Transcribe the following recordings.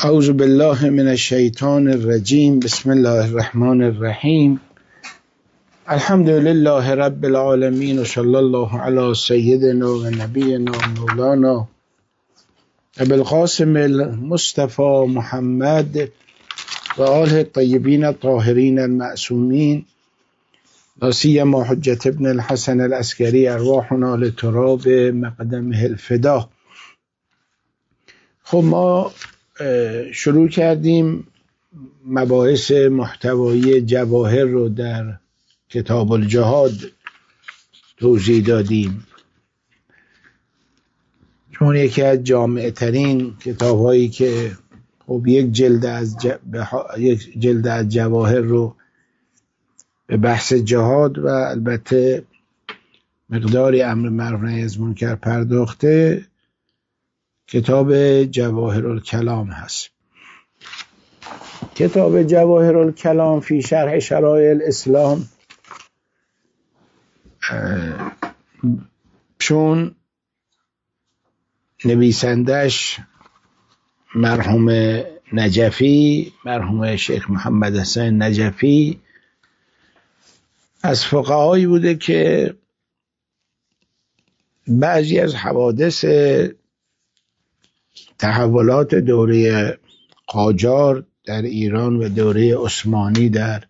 اعوذ بالله من الشیطان الرجیم. بسم الله الرحمن الرحیم. الحمد لله رب العالمین و صلی الله علی سیدنا و نبینا مولانا ابی القاسم المصطفى محمد و آله الطیبین الطاهرین المعصومین، لا سیما حجة ابن الحسن العسکری، ارواحنا لتراب مقدمه الفدا. خب ما شروع کردیم مباحث محتوایی جواهر رو در کتاب الجهاد توضیح دادیم، چون یکی از جامع ترین کتاب هایی که خب یک جلد از جواهر رو به بحث جهاد و البته مقداری امر معروف نهی از منکر پرداخته، کتاب جواهر الکلام هست. کتاب جواهر الکلام فی شرح شرایع الاسلام، چون نویسندش مرحوم نجفی، مرحوم شیخ محمد حسین نجفی، از فقهایی بوده که بعضی از حوادث تحولات دوره قاجار در ایران و دوره عثمانی در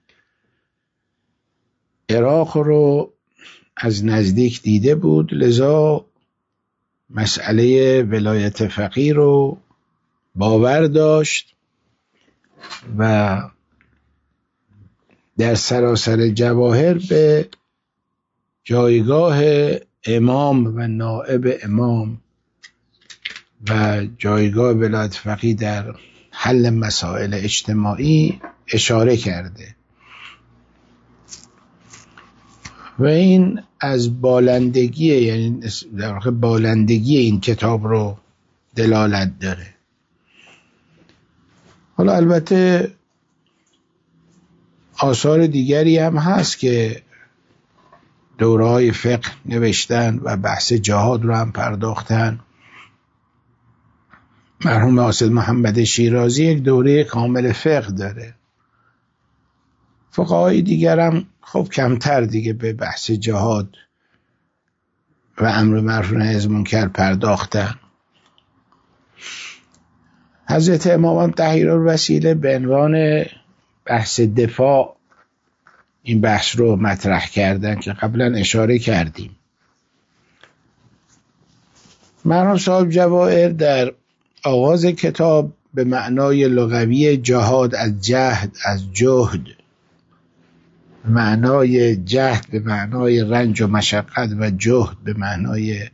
عراق رو از نزدیک دیده بود، لذا مسئله ولایت فقیه رو باور داشت و در سراسر جواهر به جایگاه امام و نائب امام و جایگاه ولایت فقیه در حل مسائل اجتماعی اشاره کرده و این از بالندگی، یعنی در واقع بالندگی این کتاب رو دلالت داره. حالا البته آثار دیگری هم هست که دوره‌های فقه نوشتن و بحث جهاد رو هم پرداختن. مرحوم حاصل محمد شیرازی یک دوره کامل فقه داره. فقهای دیگر هم خب کمتر دیگه به بحث جهاد و امر معروف نهی از منکر پرداختن. حضرت امام طهیرالوسیله به عنوان بحث دفاع این بحث رو مطرح کردن که قبلا اشاره کردیم. مرحوم صاحب جواهر در آغاز کتاب به معنای لغوی جهاد از جهد، از جهد، معنای جهد به معنای رنج و مشقت و جهد به معنای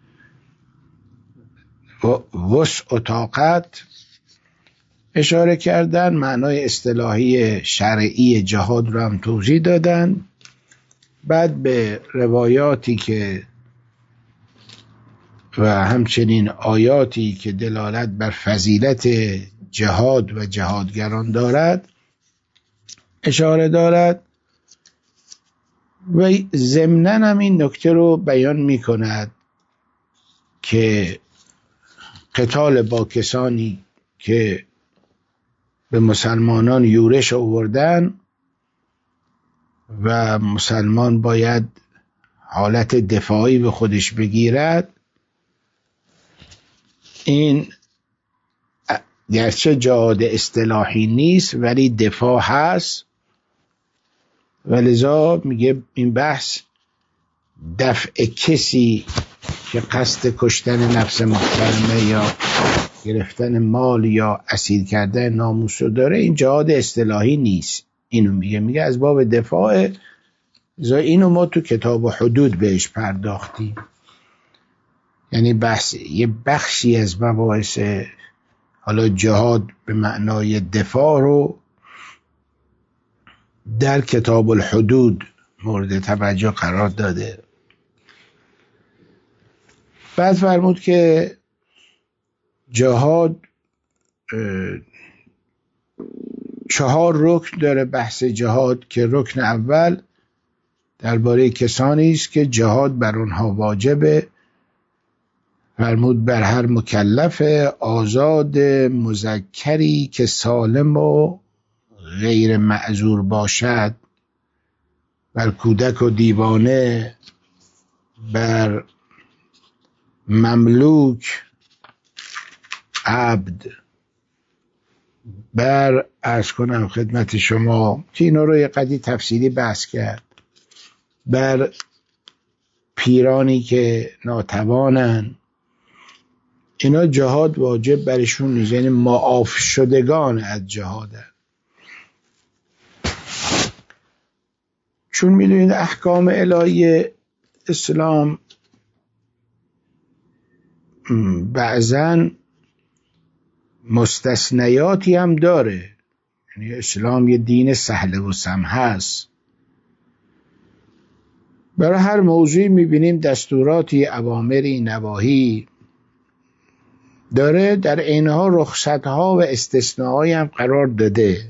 وسع و طاقت اشاره کردن. معنای اصطلاحی شرعی جهاد رو هم توضیح دادن. بعد به روایاتی که و همچنین آیاتی که دلالت بر فضیلت جهاد و جهادگران دارد اشاره دارد و ضمناً هم این نکته رو بیان می کند که قتال با کسانی که به مسلمانان یورش آوردن و مسلمان باید حالت دفاعی به خودش بگیرد، این گرچه جهاد اصطلاحی نیست ولی دفاع هست و لذا میگه این بحث دفع کسی که قصد کشتن نفس محترمه یا گرفتن مال یا اسیر کردن ناموس رو داره، این جهاد اصطلاحی نیست. اینو میگه از باب دفاع. لذا اینو ما تو کتاب حدود بهش پرداختیم، یعنی بحث یه بخشی از مباحث حالا جهاد به معنای دفاع رو در کتاب الحدود مورد توجه قرار داده. بعد فرمود که جهاد 4 رکن داره بحث جهاد، که رکن اول درباره کسانی است که جهاد بر آنها واجبه فرمود بر هر مکلف آزاد مذکری که سالم و غیر معذور باشد، بر کودک و دیوانه، بر مملوک عبد، بر عرض کنم خدمت شما که اینا رو یه قدری تفصیلی بحث کرد، بر پیرانی که ناتوانن، اینا جهاد واجب برشون نیست، یعنی معاف شدگان از جهادن. چون میدونید احکام الهی اسلام بعضن مستثنیاتی هم داره، یعنی اسلام یه دین سهل و سمح هست. برای هر موضوعی میبینیم دستوراتی، اوامری، نواهی داره، در اینها رخصتها و استثناءایی هم قرار داده.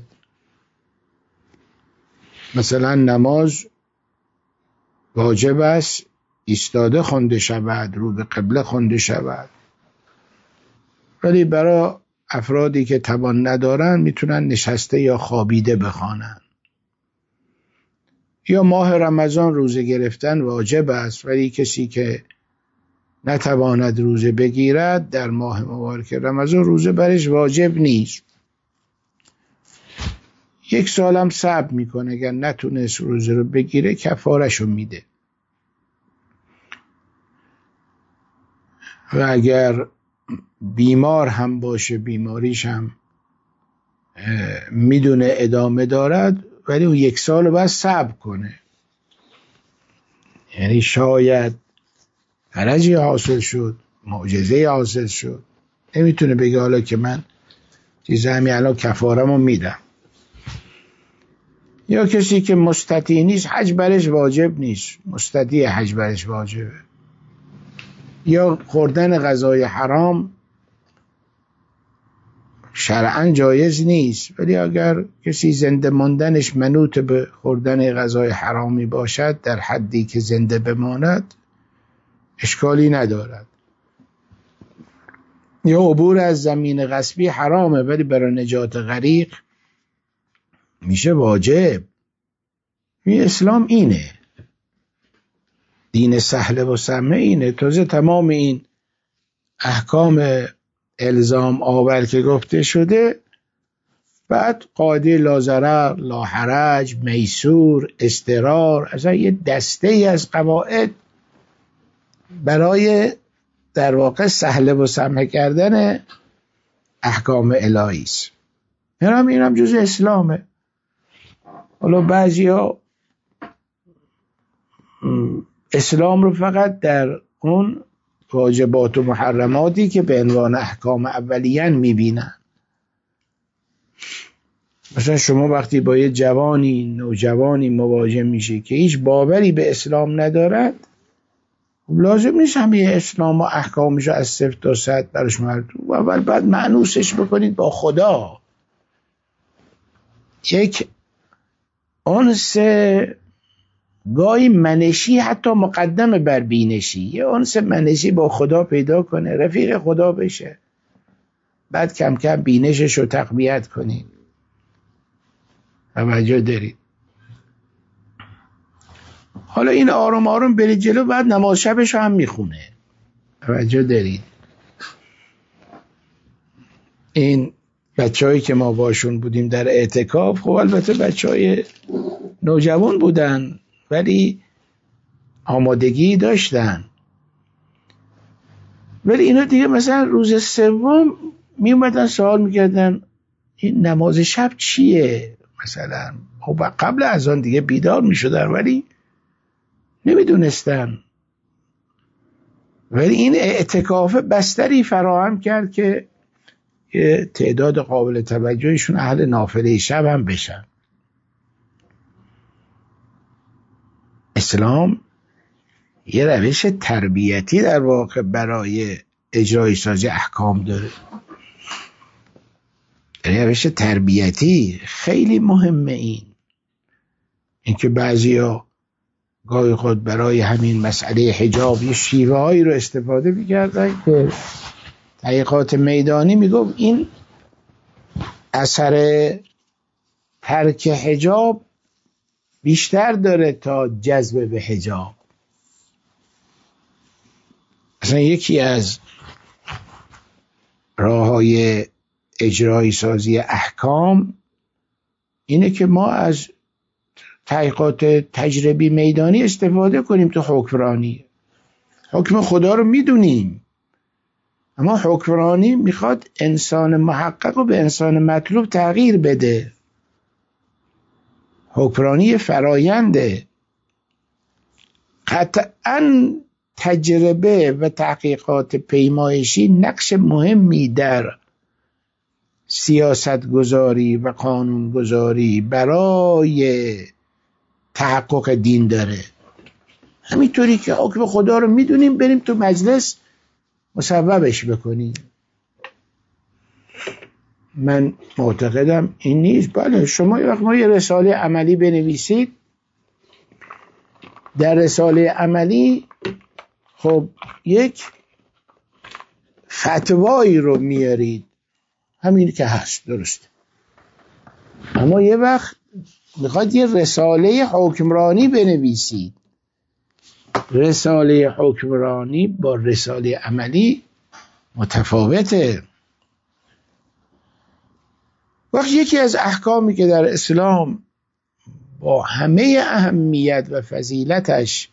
مثلا نماز واجب است ایستاده خوانده شود، رو به قبله خوانده شود، ولی برای افرادی که توان ندارن میتونن نشسته یا خوابیده بخوانن. یا ماه رمضان روزه گرفتن واجب است، ولی کسی که نتواند روزه بگیرد در ماه مبارک رمضان روزه برش واجب نیست. 1 سالم صبر میکنه، اگر نتونست روزه رو بگیره کفارشو میده. و اگر بیمار هم باشه، بیماریش هم میدونه ادامه دارد، ولی اون 1 سال باید صبر کنه. یعنی شاید فرجی حاصل شد، معجزه حاصل شد، نمیتونه بگه حالا که من چیز همین الان کفارمو میدم. یا کسی که مستطیع نیست، حج برش واجب نیست، مستطیع حج برش واجبه. یا خوردن غذای حرام شرعاً جایز نیست، ولی اگر کسی زنده ماندنش منوط به خوردن غذای حرامی باشد در حدی که زنده بماند اشکالی ندارد. یا عبور از زمین غصبی حرامه، ولی برای نجات غریق میشه واجب. اسلام اینه، دین سهل و سمح اینه. تازه تمام این احکام الزام آور که گفته شده، بعد قاعده لا ضرر، لا حرج، میسور، استقرار، اصلا یه دسته ای از قواعد برای در واقع سهل و سمح کردن احکام الهی است. اینم جز اسلامه. حالا بعضیا اسلام رو فقط در اون واجبات و محرماتی که به عنوان احکام اولیه میبینن. مثلا شما وقتی با یه نوجوانی مواجه میشه که هیچ باوری به اسلام ندارد، لازم نیست همه اسلام و احکامش از 0 تا 100 برش مردم. اول بعد معنوسش بکنید با خدا. یک انس گاهی منشی حتی مقدم بر بینشی، یه انس منشی با خدا پیدا کنه، رفیق خدا بشه، بعد کم کم بینشش رو تقویت کنید. توجه دارید؟ حالا این آروم آروم برید جلو، بعد نماز شبش هم میخونه. توجه دارید؟ این بچه‌هایی که ما باشون بودیم در اعتکاف، خب البته بچه‌های نوجوان بودن ولی آمادگی داشتن، ولی اینا دیگه مثلا روز 3 می اومدن سوال میکردن این نماز شب چیه مثلا. خب قبل از آن دیگه بیدار میشدن ولی نمیدونستن. ولی این اعتکاف بستری فراهم کرد که تعداد قابل توجهشون اهل نافله شب هم بشن. اسلام یه روش تربیتی در واقع برای اجرای سازی احکام داره. روش تربیتی خیلی مهمه. این که بعضیا گاهی خود برای همین مسئله حجاب یه شیوه هایی رو استفاده می‌کردن که تحقیقات میدانی میگفت این اثر ترک حجاب بیشتر داره تا جذب به حجاب. اصلا یکی از راه‌های اجرایی سازی احکام اینه که ما از تحقیقات تجربی میدانی استفاده کنیم تو حکمرانی. حکم خدا رو میدونیم، اما حکمرانی میخواد انسان محقق رو به انسان مطلوب تغییر بده. حکمرانی فراینده. قطعاً تجربه و تحقیقات پیمایشی نقش مهمی در سیاست گذاری و قانون گذاری برای تحقق دین داره. همینطوری که حکم خدا رو میدونیم بریم تو مجلس مصوبش بکنیم. من معتقدم این نیست. بله شما یه رساله عملی بنویسید، در رساله عملی خب یک فتوایی رو میارید، همین که هست درسته، اما یه وقت میخواد یه رساله حکمرانی بنویسید. رساله حکمرانی با رساله عملی متفاوته. وقت یکی از احکامی که در اسلام با همه اهمیت و فضیلتش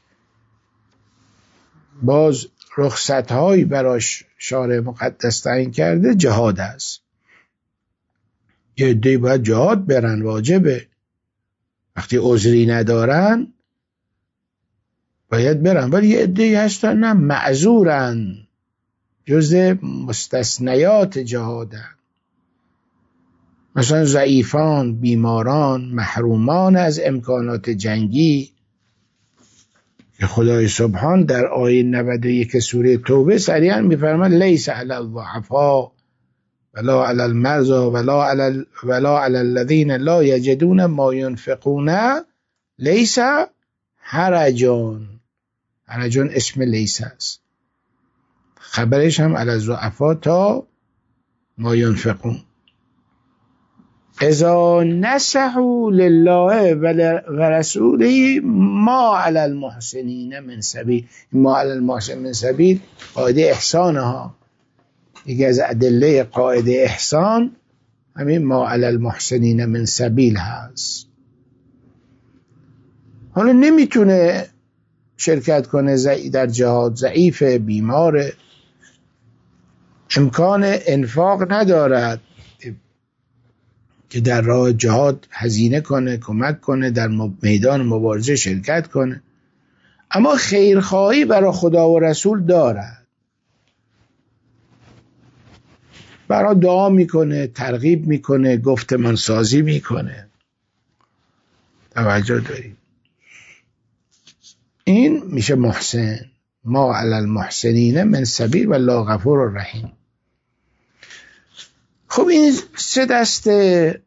باز رخصت‌هایی براش شارع مقدس تعیین کرده جهاد است. یه عده‌ای باید جهاد برن، واجبه. وقتی عذری ندارن باید برن، ولی یه عده‌ای هستن نه، معذورن، جزء مستثنیات جهادن. مثلا ضعیفان، بیماران، محرومان از امکانات جنگی که خدای سبحان در آیه 91 سوره توبه صریحاً می‌فرماید لیس علی الضعفاء ولا علی المرضى ولا علی الذین لا یجدون ما ينفقون لیس حرجون. حرجون اسم لیس است، خبرش هم علی الضعفاء تا ما ينفقون. اذا نصحوا لله و رسوله ما علی المحسنین من سبیل. ما علی المحسنین من سبیل قاعده احسان ها، یکی از ادله قاعده احسان همین ما علی المحسنین من سبیل هست. حالا نمیتونه شرکت کنه در جهاد، ضعیف، بیمار، امکان انفاق ندارد که در راه جهاد هزینه کنه، کمک کنه، در میدان مبارزه شرکت کنه، اما خیرخواهی برای خدا و رسول دارد، برای دعا میکنه، ترغیب میکنه، گفتمان سازی میکنه. توجه دارید؟ این میشه محسن. ما علی المحسنین من سبیل والله غفور رحیم. خب این سه دسته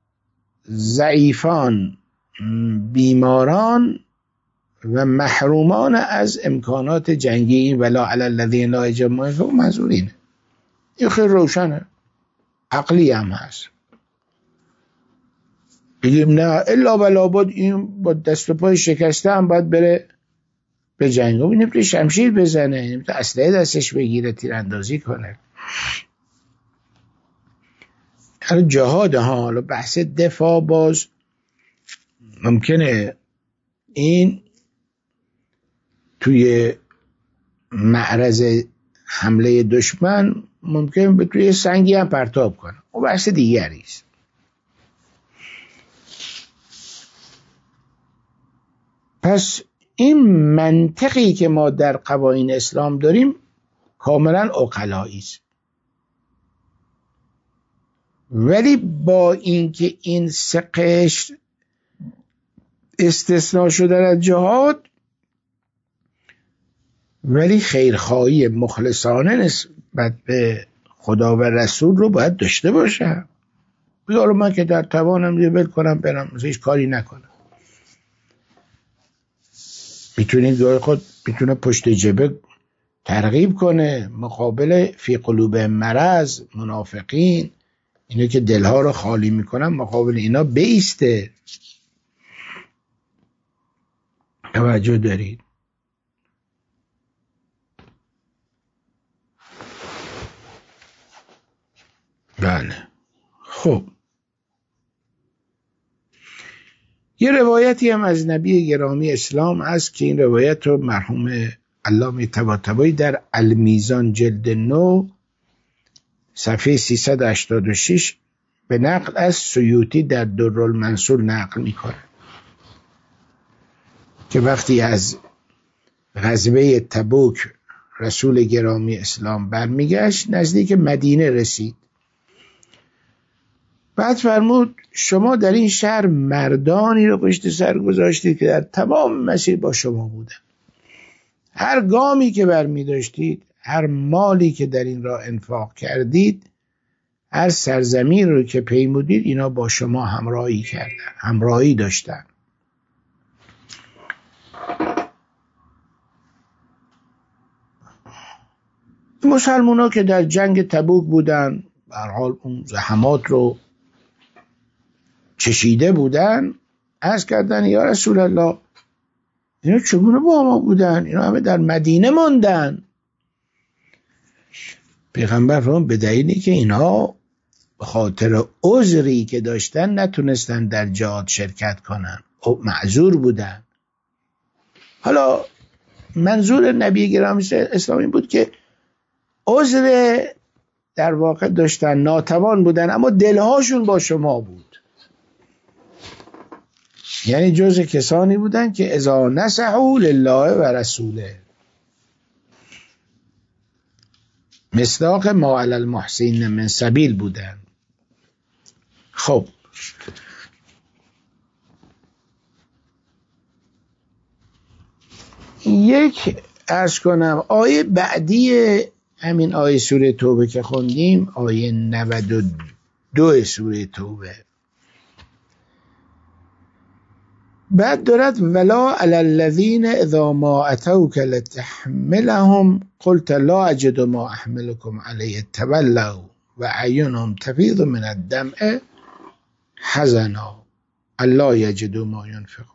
ضعیفان، بیماران و محرومان از امکانات جنگی ولا علی الذین لا یجدون منظورینه. این خیلی روشنه، عقلی هم هست. بگیم نه الا بلا بود این با دست و پای شکسته هم باید بره به جنگ، نمیتونه شمشیر بزنه، نمیتونه اسلحه دستش بگیره تیراندازی کنه. جهاد ها. حالا بحث دفاع باز ممکنه این توی معرض حمله دشمن ممکن به توی سنگی هم پرتاب کنه، و بحث دیگری است. پس این منطقی که ما در قوانین اسلام داریم کاملا عقلایی است، ولی با اینکه این سه قشر استثناء شده از جهاد، ولی خیرخواهی مخلصانه نسبت به خدا و رسول رو باید داشته باشه. بگه من که در توانم دیگه ول کنم برم هیچ کاری نکنم. میتونه گاهی خود میتونه پشت جبه ترغیب کنه مقابل فی قلوب مرض، منافقین، اینا که دلها رو خالی میکنن، مقابل اینا بیسته. توجه دارید؟ بله. خب یه روایتی هم از نبی گرامی اسلام هست که این روایت رو مرحوم علامه طباطبایی در المیزان جلد 9 صفحه 386 به نقل از سیوطی در درالمنصور نقل میکنه که وقتی از غزوه تبوک رسول گرامی اسلام برمیگشت نزدیک مدینه رسید. بعد فرمود شما در این شهر مردانی رو پشت سر گذاشتید که در تمام مسیر با شما بودن. هر گامی که برمی داشتید، هر مالی که در این راه انفاق کردید، هر سرزمین رو که پیمودید، اینا با شما همراهی کردن، همراهی داشتن. مسلمان ها که در جنگ تبوک بودن، به هر حال اون زحمات رو چشیده بودن، عرض کردن یا رسول الله اینا چگونه با ما بودن؟ اینا همه در مدینه ماندن. پیغمبر فرمود به دلیلی که اینا به خاطر عذری که داشتن نتونستن در جهاد شرکت کنن، معذور بودن. حالا منظور نبی گرامی اسلامی بود که عذر در واقع داشتن، ناتوان بودن، اما دلهاشون با شما بود. یعنی جز کسانی بودن که اذا نصحوا لله و رسوله، مصداق ما علی المحسنین من سبیل بودن. خب یک عرض کنم آیه بعدی همین آیه سوره توبه که خوندیم، آیه 92 سوره توبه، بعد دارد ولا علی الذین اذا ما اتوک لتحملهم قلت لا اجد ما احملكم علیه تولوا و اعینهم تفیض من الدمع حزنا الا یجدوا ما ینفقون.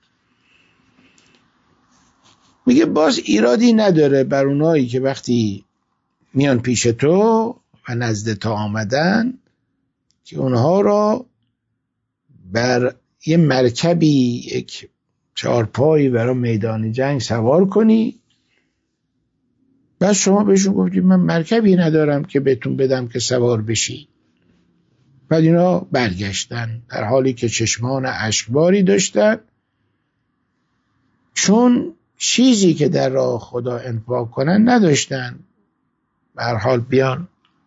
میگه باز ایرادی نداره بر اونایی که وقتی میان پیش تو و نزد تو آمدن که اونها را بر یه مرکبی، یک چارپایی برای میدان جنگ سوار کنی. بعد شما بهشون گفتید من مرکبی ندارم که بهتون بدم که سوار بشی. بعد اینا برگشتن در حالی که چشمان اشکباری داشتن، چون چیزی که در راه خدا انفاق کنن نداشتن. به هر حال بیان،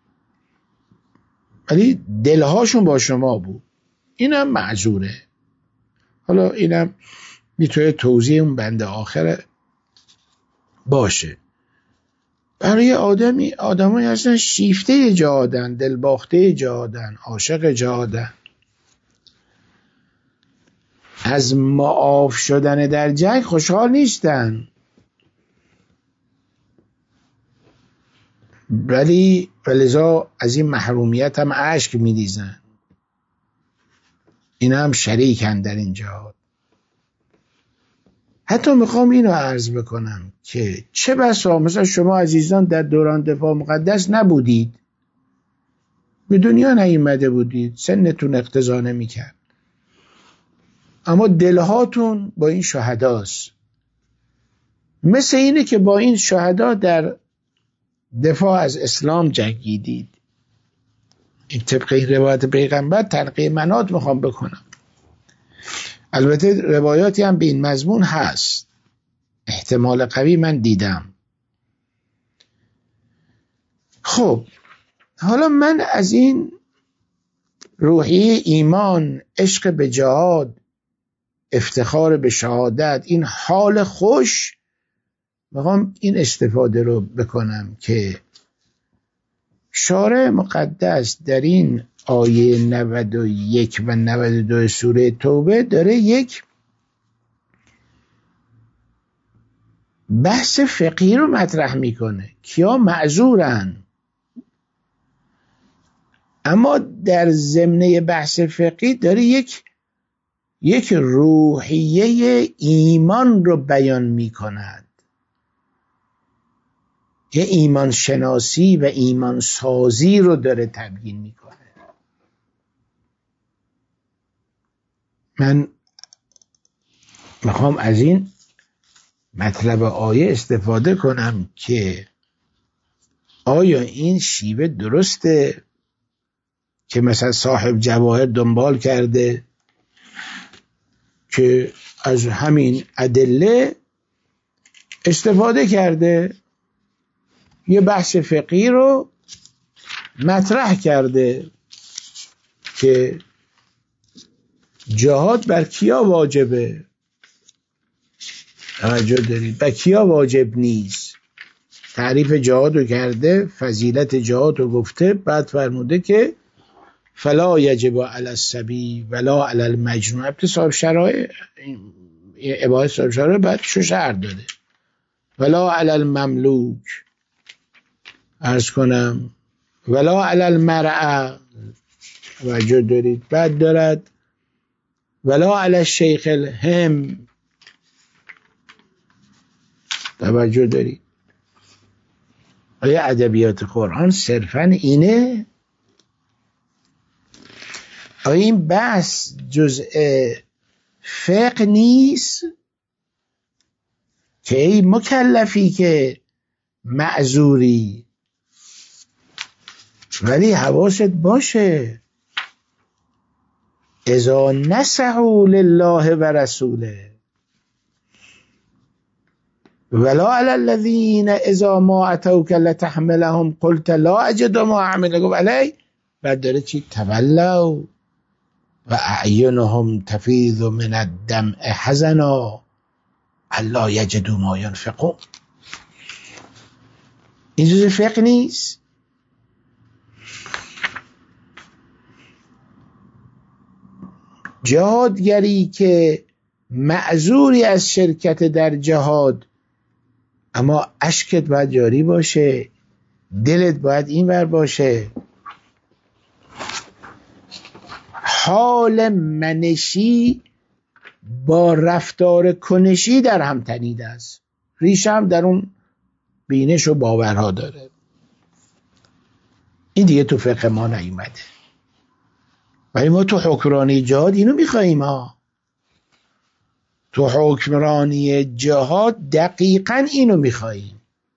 ولی دلهاشون با شما بود. اینم معذوره. حالا اینم میتونه توضیح اون بند آخر باشه. برای آدمایی هستن شیفته جهادن، دلباخته جهادن، عاشق جهادن، از معاف شدن در جنگ خوشحال نیستن، ولی فلذا از این محرومیت هم اشک میریزن. این هم شریکن در این جهاد. حتی میخوام اینو عرض بکنم که چه بسا مثلا شما عزیزان در دوران دفاع مقدس نبودید، به دنیا نیامده بودید، سنتون اقتضا نمیکرد، اما دلهاتون با این شهداست. مثل اینه که با این شهدا در دفاع از اسلام جنگیدید. این طبق این روایت پیغمبر تنقیه منات میخوام بکنم. البته روایاتی هم به این مضمون هست، احتمال قوی من دیدم. خب حالا من از این روحیه ایمان، عشق به جهاد، افتخار به شهادت، این حال خوش، میخوام این استفاده رو بکنم که شارع مقدس در این آیه 91 و 92 سوره توبه داره یک بحث فقهی رو مطرح میکنه، کیا معذورن. اما در ضمن بحث فقهی داره یک روحیه ایمان رو بیان میکند، یه ایمان شناسی و ایمان سازی رو داره تبیین میکنه. من میخوام از این مطلب آیه استفاده کنم که آیا این شیوه درسته که مثلا صاحب جواهر دنبال کرده که از همین ادله استفاده کرده، یه بحث فقهی رو مطرح کرده که جهاد بر کیا واجبه، توجه دارید، بر کیا واجب نیست. تعریف جهاد رو کرده، فضیلت جهاد رو گفته، بعد فرموده که فلا یجب علی الصبی ولا علی المجنون. البته صاحب شرایع عبارت صاحب شرایع بعد شو شرط داده، ولا علی المملوک، عرض کنم ولا علی المرأة، توجه دارید، بعد دارد ولا علی الشیخ الهم، توجه دارید. آیا ادبیات قرآن صرفا اینه؟ آیا این بحث جزء فقه نیست که ای مکلفی که معذوری ولی حواست باشه اذا نصحوا لله و رسوله ولا علی الذین اذا ما اتوک لتحملهم قلت لا اجد ما احملکم علیه، بعد داره چی؟ تولوا و اعینهم تفیض من الدمع حزنا الا یجدوا ما ینفقون. این جزء فقه نیست؟ جهادگری که معذوری از شرکت در جهاد، اما اشکت باید جاری باشه، دلت باید این ور باشه، حال منشی با رفتار کنشی در هم تنیده است، ریشه هم در اون بینش و باورها داره. این دیگه تو فقه ما نیومده، ولی ما تو حکمرانی جهاد اینو میخواییم ها. تو حکمرانی جهاد دقیقاً اینو میخواییم.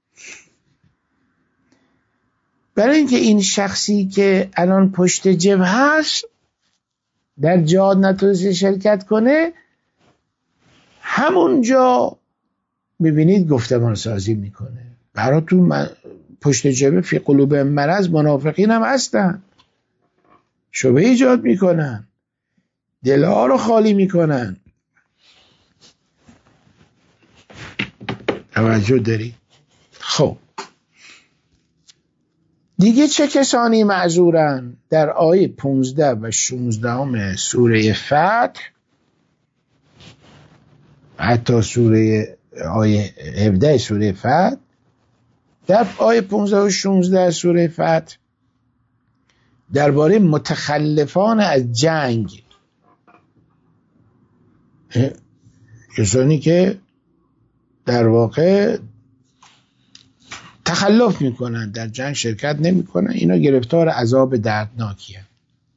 برای اینکه این شخصی که الان پشت جبهه هست در جهاد نتونسته شرکت کنه، همونجا میبینید گفتمان سازی میکنه. براتون پشت جبهه فی قلوب مرض منافقین هم هستن، شبهه ایجاد میکنن، دلها رو خالی میکنن. توجه داری؟ خب دیگه چه کسانی معذورن؟ در آیه 15 و 16 سوره فتح، حتی سوره آیه 17 سوره فتح، در آیه 15 و 16 سوره فتح درباره متخلفان از جنگ، کسانی که در واقع تخلف میکنن، در جنگ شرکت نمیکنن، اینا گرفتار عذاب دردناکی هستند.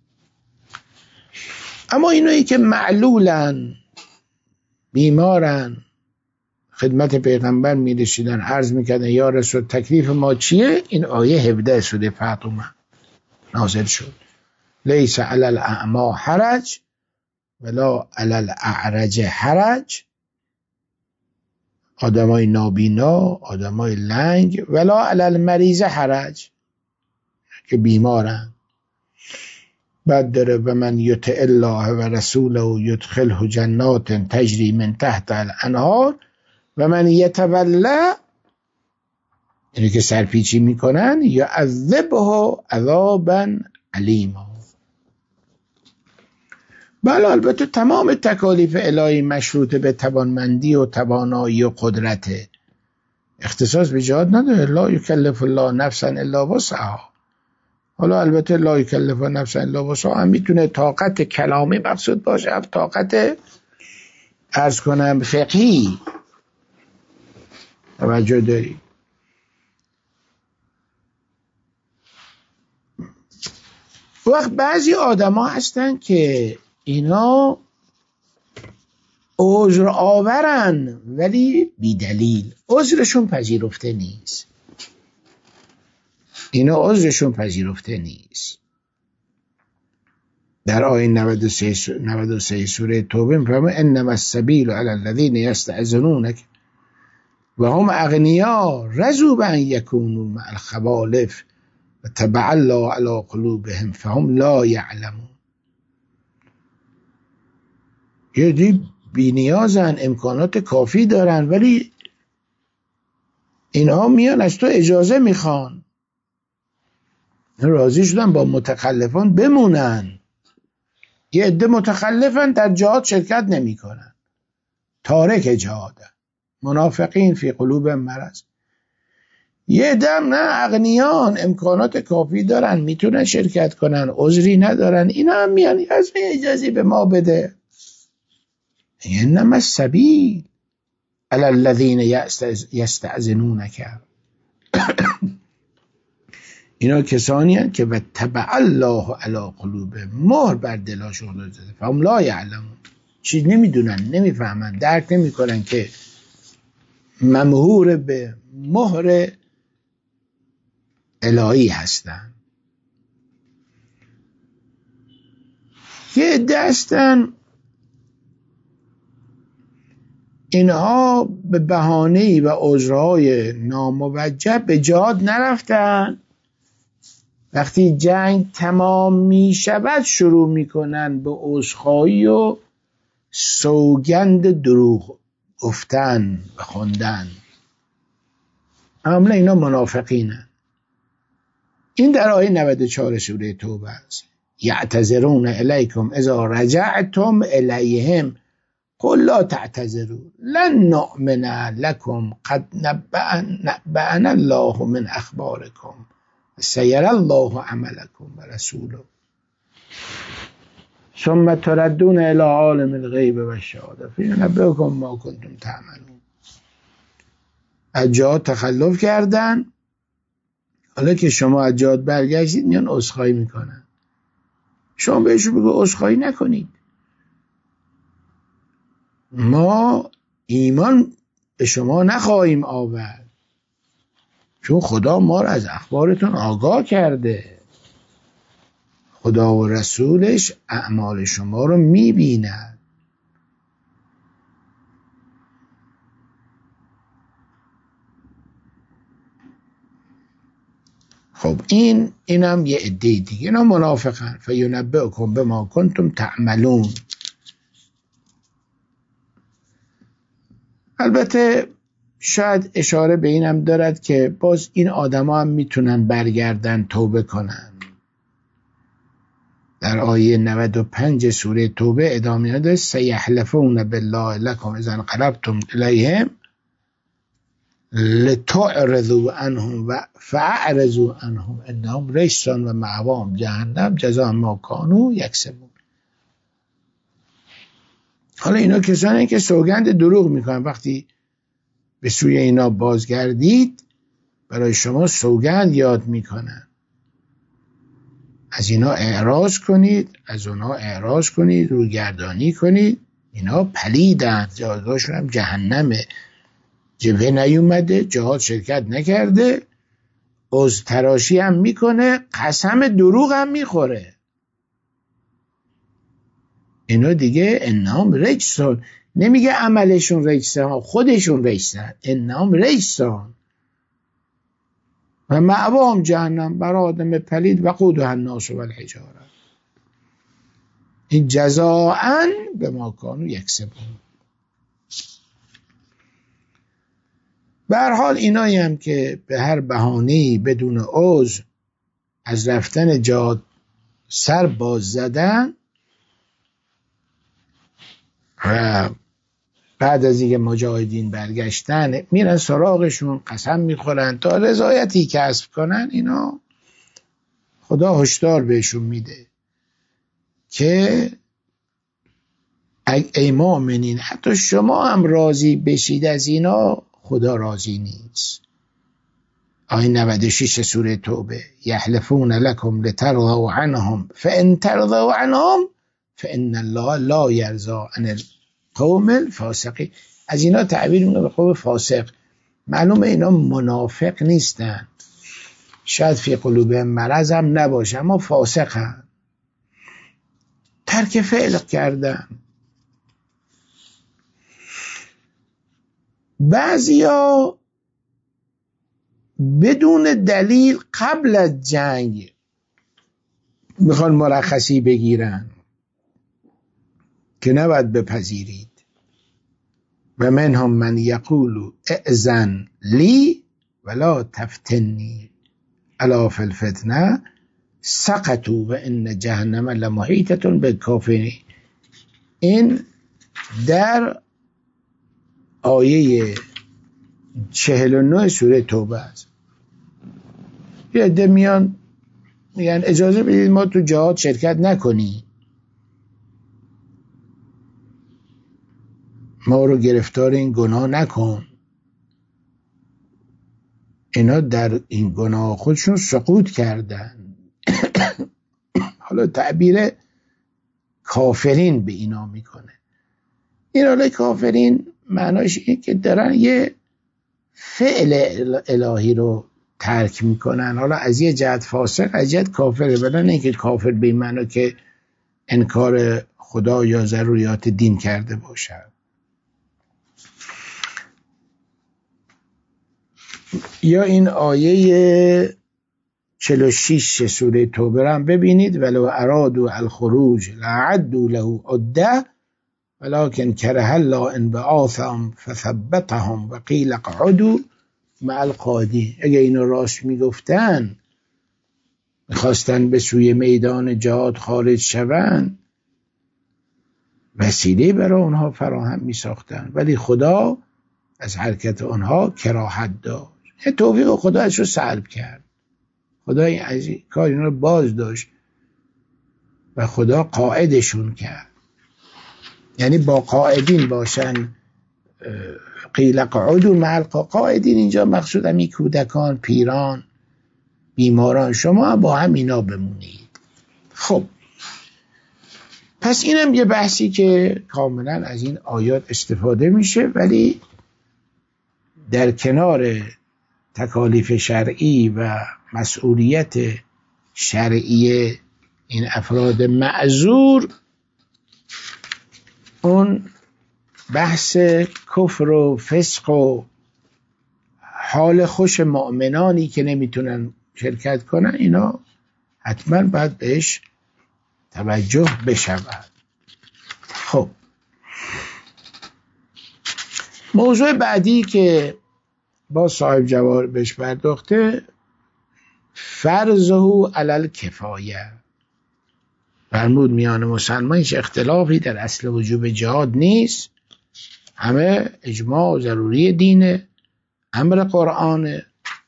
اما اینایی که معلولن، بیمارن، خدمت پیغمبر میرسیدن، عرض میکردن یا رسول تکلیف ما چیه، این آیه 17 سوره فتح نازل شد. لیس علی الاعمی حرج ولا علی الاعرج حرج، آدمای نابینا، آدمای لنگ، ولا علی المریض حرج، که بیمارن. بعد داره و من یطع الله و رسوله یدخله جنات تجری من تحت الانهار و من یتولا، اینه که سرپیچی میکنن، یعذبه عذابا علیما. بله البته تمام تکالیف الهی مشروط به توانمندی و توانایی و قدرته، اختصاص به جهاد نداره. لا یکلف الله نفسا الا وسعها. حالا البته لا یکلف نفسا الا وسعها هم میتونه طاقت کلامی مقصود باشه، هم طاقت عرض کنم فقهی. توجه داری؟ وقت بعضی آدم ها هستن که اینا عذر آورن ولی بی دلیل، عذرشون پذیرفته نیست. اینا عذرشون پذیرفته نیست. در آیه 93 سوره توبه میفرماید انما السبیل علی الذین یستأذنونک و هم اغنیا رضوا بان یکونوا مع الخوالف و طبع الله علی قلوبهم فهم لا یعلمون. یه دی بی نیازن، امکانات کافی دارن، ولی اینها میان از تو اجازه میخوان، راضی شدن با متخلفان بمونن. یه عده متخلفن در جهاد شرکت نمی کنن، تارک جهادن، منافقین فی قلوب مرض. یه عده نه، اغنیان، امکانات کافی دارن، میتونن شرکت کنن، عذری ندارن، اینا هم میان از اجازه به ما بده. انما السبیل علی الذین یستأذنونک. اینا کسانی هستند که و طبع الله علی قلوبهم، مهر بر دلاشون داده، فهم لا یعلمون، چیز نمیدونن، نمیفهمن، درک نمیکنن که ممهور به مهر الهی هستن. یه عده هستن اینها به بهانه‌ای و عذرهای ناموجه به جهاد نرفتن، وقتی جنگ تمام می شود شروع می کنن به عذرخواهی و سوگند دروغ گفتن و خوندن. عملا اینا منافقینن. این در آیه 94 سوره توبه است. یعتذرون الیکم اذا رجعتم الیهم قل لا تعتذروا لن نؤمن لكم قد نبأنا الله من اخباركم سيرى الله عملكم ورسوله ثم تردون الى عالم الغیب و الشهاده فینبئکم ما کنتم تعملون. از جهاد تخلف کردن، حالا که شما از جهاد برگشتید میان عذرخواهی میکنن. شما بهشون بگو عذرخواهی نکنید، ما ایمان به شما نخواهیم آورد، چون خدا ما را از اخبارتون آگاه کرده. خدا و رسولش اعمال شما رو میبیند. خب اینم یه عده دیگه، اینا منافقن. فینبئکم بما کنتم تعملون. البته شاید اشاره به اینم دارد که باز این آدما هم میتونن برگردن توبه کنن. در آیه 95 سوره توبه ادامه داره سیحلفون بالله لکم اذا انقلبتم الیهم لتعرضوا عنهم و فاعرضوا عنهم انهم رجس و مأواهم جهنم جزاء ما کانوا یکسبون. حالا اینا کسانی که سوگند دروغ میکنن، وقتی به سوی اینا بازگردید برای شما سوگند یاد میکنن. از اینا اعراض کنید، از اونا اعراض کنید، روگردانی کنید. اینا پلیدن، جهادشون هم جهنمه. جبهه نیومده، جهاد شرکت نکرده، عذر تراشی هم میکنه، قسم دروغ هم میخوره. اینا دیگه انهم رجسون، نمیگه عملشون رجسه ها، خودشون رجسن. انهم رجسون و مأواهم جهنم، برای آدم پلید وقودها الناس والحجاره. این جزاء بما کانوا یکسبون. به هر حال اینایی هم که به هر بهانه‌ای بدون عذر از رفتن جهاد سر باز زدن و بعد از اینکه مجاهدین برگشتن میرن سراغشون، قسم میخورن تا رضایتی کسب کنن. اینا خدا هشدار بهشون میده که ای مؤمنین حتی شما هم راضی بشید از اینا، خدا راضی نیست. آیه 96 سوره توبه: یحلفون لکم لترضوا عنهم فان ترضوا عنهم فان الله لا یرضی عن القوم الفاسقین. از اینا تعبیر میکنه به قوم فاسق. معلومه اینا منافق نیستن، شاید فی قلوبهم مرض هم نباشه، اما فاسق هم ترک فعل کردن. بعضیا بدون دلیل قبل از جنگ میخوان مرخصی بگیرن که نباید بپذیرید. و منهم من یقول اذن لی ولا تفتنی الا فی الفتنه سقطوا و ان جهنم لمحیطة بالکافرین. این در آیه 49 سوره توبه است. یه عده میان میگن اجازه بدید ما تو جهاد شرکت نکنی، ما رو گرفتار این گناه نکن. اینا در این گناه خودشون سقوط کردن. حالا تعبیر کافرین به اینا میکنه. این حالا کافرین معناش این که دارن یه فعل الهی رو ترک میکنن. حالا از یه جهت فاسق، از جهت کافره. بلن نه که کافر به این معنی که انکار خدا یا ضروریات دین کرده باشد. یا این آیه 46 سوره توبه را هم ببینید: ولو ارادوا الخروج لعدوا له عده ولكن كره الله انبعاثهم فثبتهم وقيل اقعدوا مع القاعدين. اگه اینو راست میگفتن، میخواستن به سوی میدان جهاد خارج شوند، وسیله برای اونها فراهم میساختن، ولی خدا از حرکت اونها کراهت داشت. توفیق خدا ازشو سلب کرد. خدا از کار اینا رو باز داشت و خدا قاعدشون کرد. یعنی با قاعدین باشن. قیل اقعدوا مع القاعدین، اینجا مقصود همی کودکان، پیران، بیماران، شما با هم اینا بمونید. خب پس اینم یه بحثی که کاملا از این آیات استفاده میشه، ولی در کنار تکالیف شرعی و مسئولیت شرعی این افراد معذور، اون بحث کفر و فسق و حال خوش مؤمنانی که نمیتونن شرکت کنن، اینا حتما باید بهش توجه بشود. خب موضوع بعدی که با صاحب جواهر بهش پرداخته، فرضه علی الکفایه. فرمود میان مسلمان هیچ اختلافی در اصل وجوب جهاد نیست، همه اجماع ضروری دینه، امر قرآنه.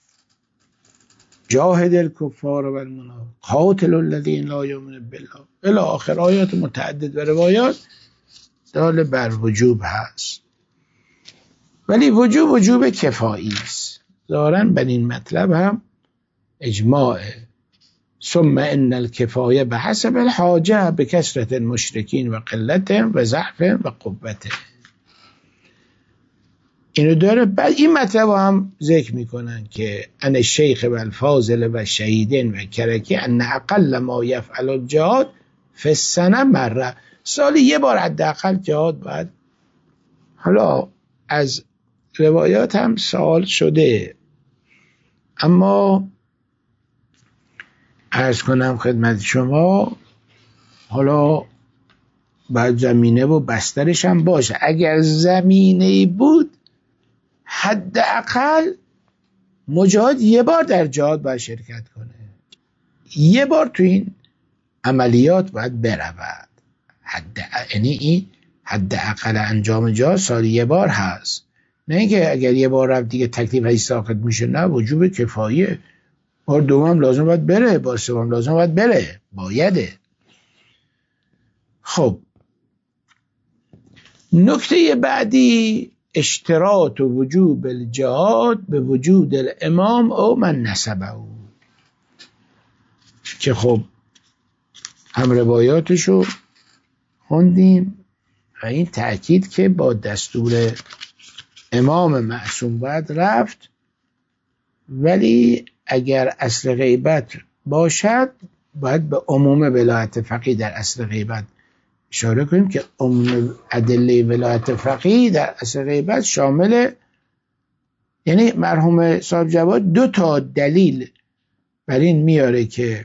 جاهد الکفار و المنافقین قاتل الذین لا یؤمنون بالله الی آخر آیات متعدد و روایات دال بر وجوب هست، ولی وجوب کفایی است. دارن بر این مطلب هم اجماعه. ثم ان الکفایه بحسب الحاجه بکثرت المشرکین و قلت و ضعف و قوت. اینو داره. بعد این مطلب هم ذکر میکنن که ان الشیخ و الفاضل و شهیدین و کرکی ان اقل ما یفعل الجهاد فی السنه مره. سالی یه بار حداقل جهاد باید. حالا از روایات هم سوال شده، اما عرض کنم خدمت شما، حالا باید زمینه و بسترش هم باشه. اگر زمینه بود، حداقل مجاهد یه بار در جهاد باید شرکت کنه، یه بار تو این عملیات باید برود. یعنی این حداقل انجام جهاد سالی یه بار هست، نه اینکه اگر یه بار رفت دیگه تکلیف هیچ ساقط میشه، نه، وجوب کفایه. بار دوم لازم باید بره، بار سوم لازم باید بره، بایده. خب نکته بعدی اشتراط و وجوب الجهاد به وجود الامام او من نسبه، که خب هم روایاتشو خوندیم و این تأکید که با دستور امام معصوم باید رفت، ولی اگر اصل غیبت باشد باید به عموم ولایت فقیه در اصل غیبت اشاره کنیم که عموم ادله ولایت فقیه در اصل غیبت شامل، یعنی مرحوم صاحب جواد 2 تا دلیل بر این میاره که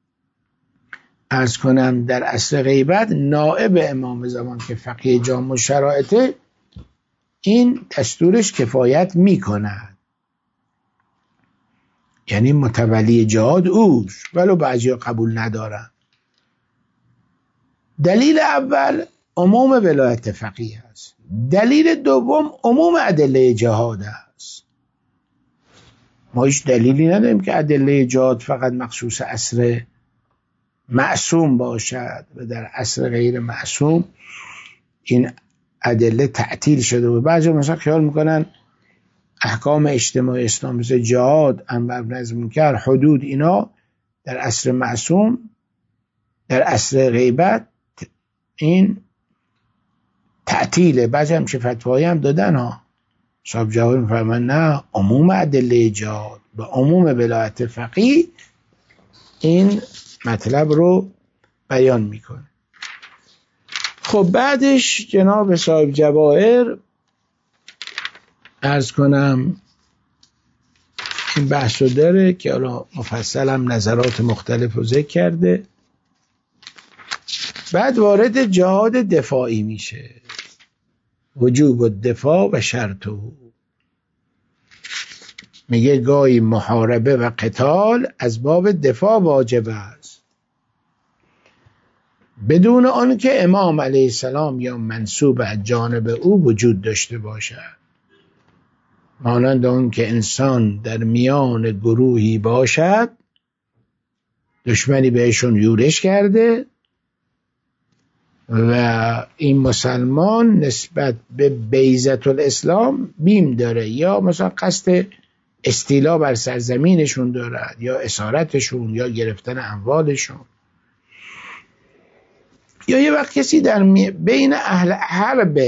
عرض کنم در اصل غیبت نائب امام زمان که فقیه جامع و شرایطه، این دستورش کفایت میکند، یعنی متولی جهاد اوش، ولو بعضی قبول ندارن. دلیل اول عموم ولایت فقیه است، دلیل دوم عموم ادله جهاد است. ما هیچ دلیلی نداریم که ادله جهاد فقط مخصوص عصر معصوم باشد و در عصر غیر معصوم این ادله تعطیل شده. و بعضی مثلا خیال میکنن احکام اجتماعی اسلام مثل جهاد، امر بالمعروف منکر، حدود، اینا در عصر معصوم، در عصر غیبت این تعطیله. بعضی هم چه فتوایی هم دادن ها. صاحب جواب میفرمان نه، عموم ادله جهاد به عموم ولایت فقیه این مطلب رو بیان میکنه. خب بعدش جناب صاحب جواهر عرض کنم این بحث رو داره که حالا مفصل هم نظرات مختلف رو ذکر کرده. بعد وارد جهاد دفاعی میشه، وجوب الدفاع و شرطه. میگه گاهی محاربه و قتال از باب دفاع واجب است بدون آن که امام علیه السلام یا منسوب از جانب او وجود داشته باشد، مانند آن که انسان در میان گروهی باشد دشمنی بهشون یورش کرده و این مسلمان نسبت به بیضة الاسلام بیم داره، یا مثلا قصد استیلا بر سرزمینشون دارد، یا اسارتشون، یا گرفتن اموالشون، یا یه وقت کسی در بین اهل حرب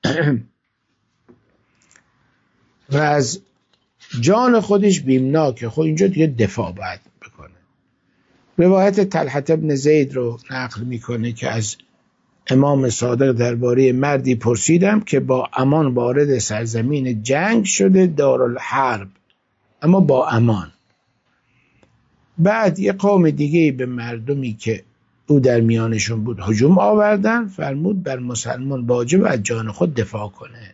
و از جان خودش بیمناکه، خب اینجا دیگه دفاع باید بکنه. روایت طلحة بن زید رو نقل میکنه که از امام صادق درباره مردی پرسیدم که با امان وارد سرزمین جنگ شده، دارالحرب، اما با امان. بعد یه قوم دیگه به مردمی که او در میانشون بود هجوم آوردن، فرمود بر مسلمان واجب از جان خود دفاع کنه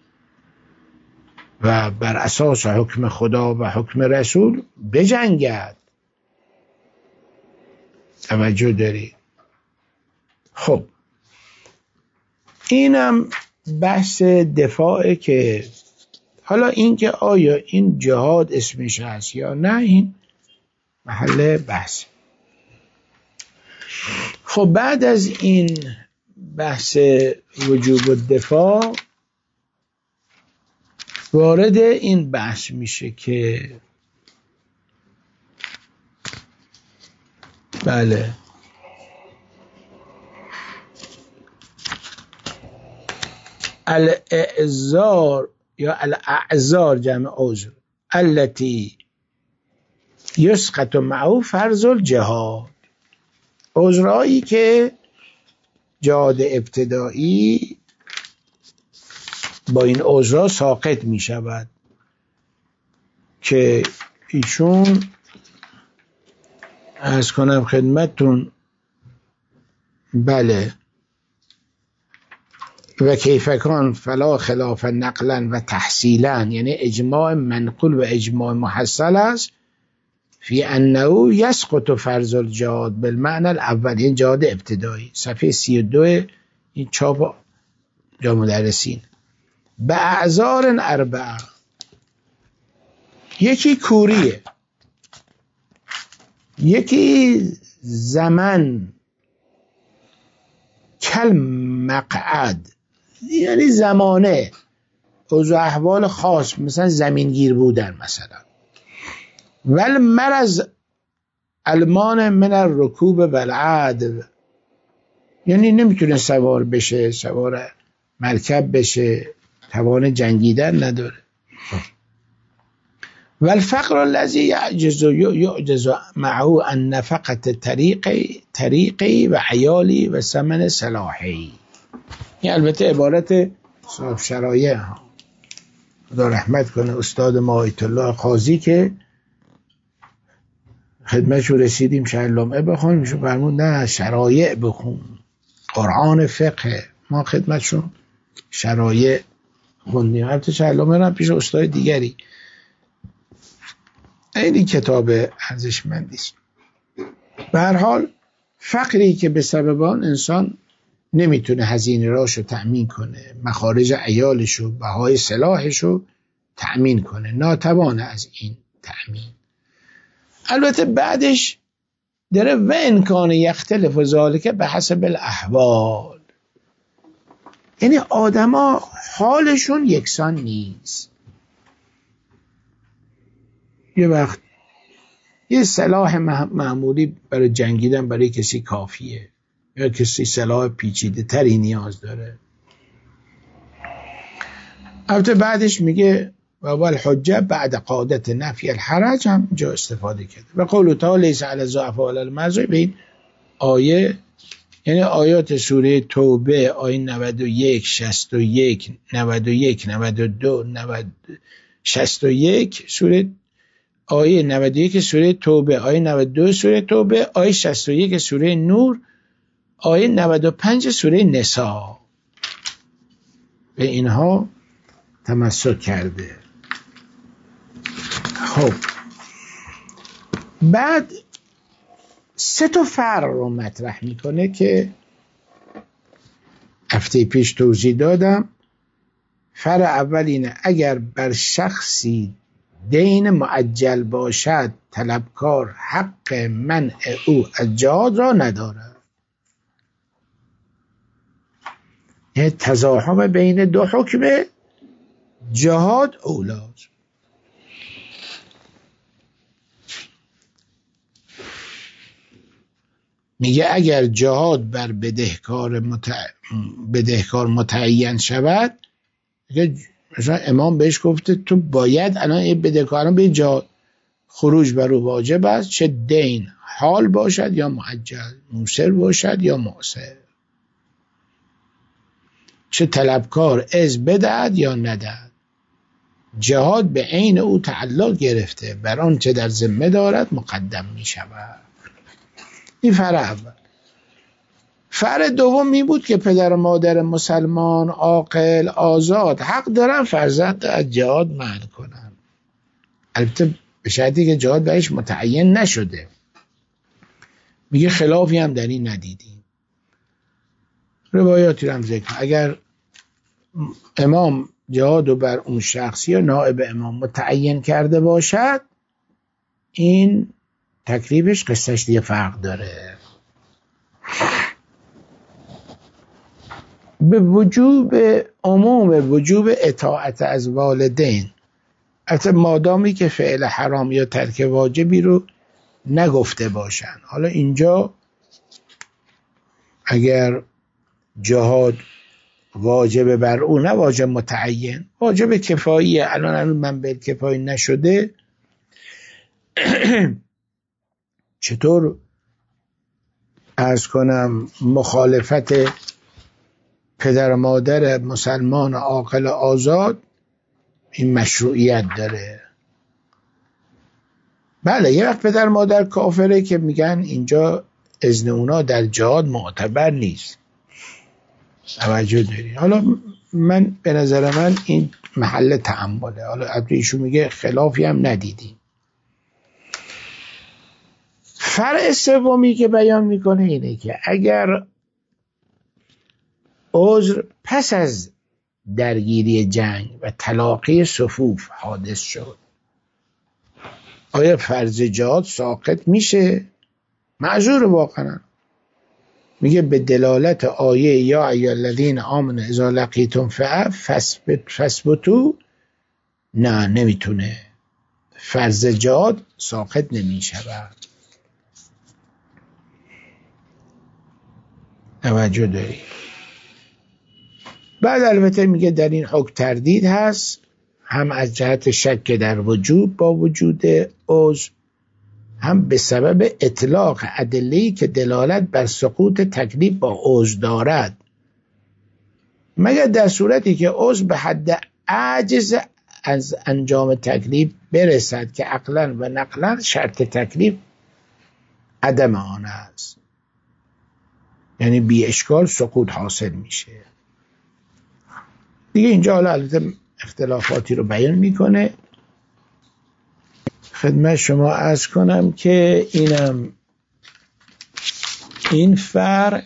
و بر اساس حکم خدا و حکم رسول بجنگد. توجه داری؟ خب اینم بحث دفاعه که حالا این که آیا این جهاد اسمش هست یا نه این محل بحث. خب بعد از این بحث وجوب الدفاع وارد این بحث میشه که بله الاعذار یا الاعذار جمع عذر التي یسقط معه فرض الجهاد، عذرایی که جهاد ابتدایی با این عذرا ساقط می شود که ایشون عرض کنم خدمتون بله و کیفکان فلا خلاف نقلا و تحصیلا، یعنی اجماع منقول و اجماع محصل است فی انه یسقط فرض الجهاد بالمعنى الاول، این جهاد ابتدایی. صفحه 32 این چاپ یا مدرسین به اعذار اربعه، یکی کوریه، یکی زمن کل مقعد، یعنی زمانه، اوضاع احوال خاص، مثلا زمینگیر بودن مثلا. ول مرض المان من الرکوب والعدل، یعنی نمیتونه سوار بشه، سوار مرکب بشه، توان جنگیدن نداره. والفقر الذي يعجز معه عن نفقة طریقی و عیالی و ثمن صلاحی. این البته عبارت صاحب شرایع ها، خدا رحمت کنه استاد ما آیت الله قاضی که خدمتشو رسیدیم شهرلمعه بخونیم، شو فرمود نه شرایع بخون، قرآن فقه. ما خدمتشون شرایع خوندیم، البته شهرلمعه هم پیش استاد دیگری. این کتاب ارزشمندی است. به هر حال فقری که به سبب آن انسان نمیتونه هزینه راشو تأمین کنه، مخارج عیالشو، بهای سلاحشو تأمین کنه، ناتوانه از این تأمین. البته بعدش داره و امکان یختلف ذالک به حسب الاحوال، یعنی آدما حالشون یکسان نیست. یه وقت یه سلاح معمولی برای جنگیدن برای کسی کافیه، یا کسی سلاح پیچیده تری نیاز داره. البته بعدش میگه و الحجه بعد قاعدت نفی الحرج هم جا استفاده کرده. و قول تعالی لیس علی الضعفاء ولا المرضى، به این آیه یعنی آیات سوره توبه آیه 91 61 91 92 61 سوره، آیه 91 سوره توبه، آیه 92 سوره توبه، آیه 61 سوره نور، آیه 95 سوره نساء، به اینها تمسک کرده. خب بعد 3 فرق رو مطرح میکنه که هفته پیش توضیح دادم. فرق اول اینه اگر بر شخصی دین معجل باشد طلبکار حق منع او از جهاد را ندارد. یعنی تزاحم بین دو حکم جهاد اولاد. میگه اگر جهاد بر بدهکار متعین شود، مثلا امام بهش گفته تو باید الان این بدهکاران به جهاد خروج بر او واجب است، چه دین حال باشد یا معجل، موسر باشد یا معسر، چه طلبکار از بدهد یا ندهد، جهاد به عین او تعلق گرفته، بر آن چه در ذمه دارد مقدم می شود. این فرق اول. فرق دوم این بود که پدر و مادر مسلمان عاقل آزاد حق دارن فرزند از جهاد منع کنن، البته به شرطی که جهاد بهش متعین نشده. میگه خلافی هم در این ندیدیم. روایاتی رو هم ذکر، اگر امام جهاد رو بر اون شخصی یا نائب امام متعین کرده باشد، این تکلیفش قصهش دیگه فرق داره. به وجوب عموم وجوب اطاعت از والدین، البته مادامی که فعل حرام یا ترک واجبی رو نگفته باشن. حالا اینجا اگر جهاد واجب بر او، نه واجب متعین، واجب کفاییه، الان من به کفایی نشده چطور عرض کنم مخالفت پدر و مادر مسلمان عاقل آزاد این مشروعیت داره؟ بله یه وقت پدر مادر کافره که میگن اینجا اذن اونا در جهاد معتبر نیست، توجه داری. حالا من به نظر من این محل تأمله. حالا ایشون میگه خلافی هم ندیدیم. فرع سومی که بیان میکنه اینه که اگر عذر پس از درگیری جنگ و تلاقی صفوف حادث شد. آیا فرض جهاد ساقط میشه؟ معذور واقعا. میگه به دلالت آیه یا ایها الذین آمنوا اذا لقیتم فئه فثبتوا، نه نمیتونه، فرض جهاد ساقط نمیشود. توجه داری؟ بعد البته میگه در این حکم تردید هست، هم از جهت شک در وجوب با وجود عذر، هم به سبب اطلاق ادله‌ای که دلالت بر سقوط تکلیف با عذر دارد، مگر در صورتی که عذر به حد عجز از انجام تکلیف برسد که عقلا و نقلا شرط تکلیف عدم آن است، یعنی بی اشکال سقوط حاصل میشه. دیگه اینجا حالا البته اختلافاتی رو بیان میکنه. خدمت شما عرض کنم که این فرع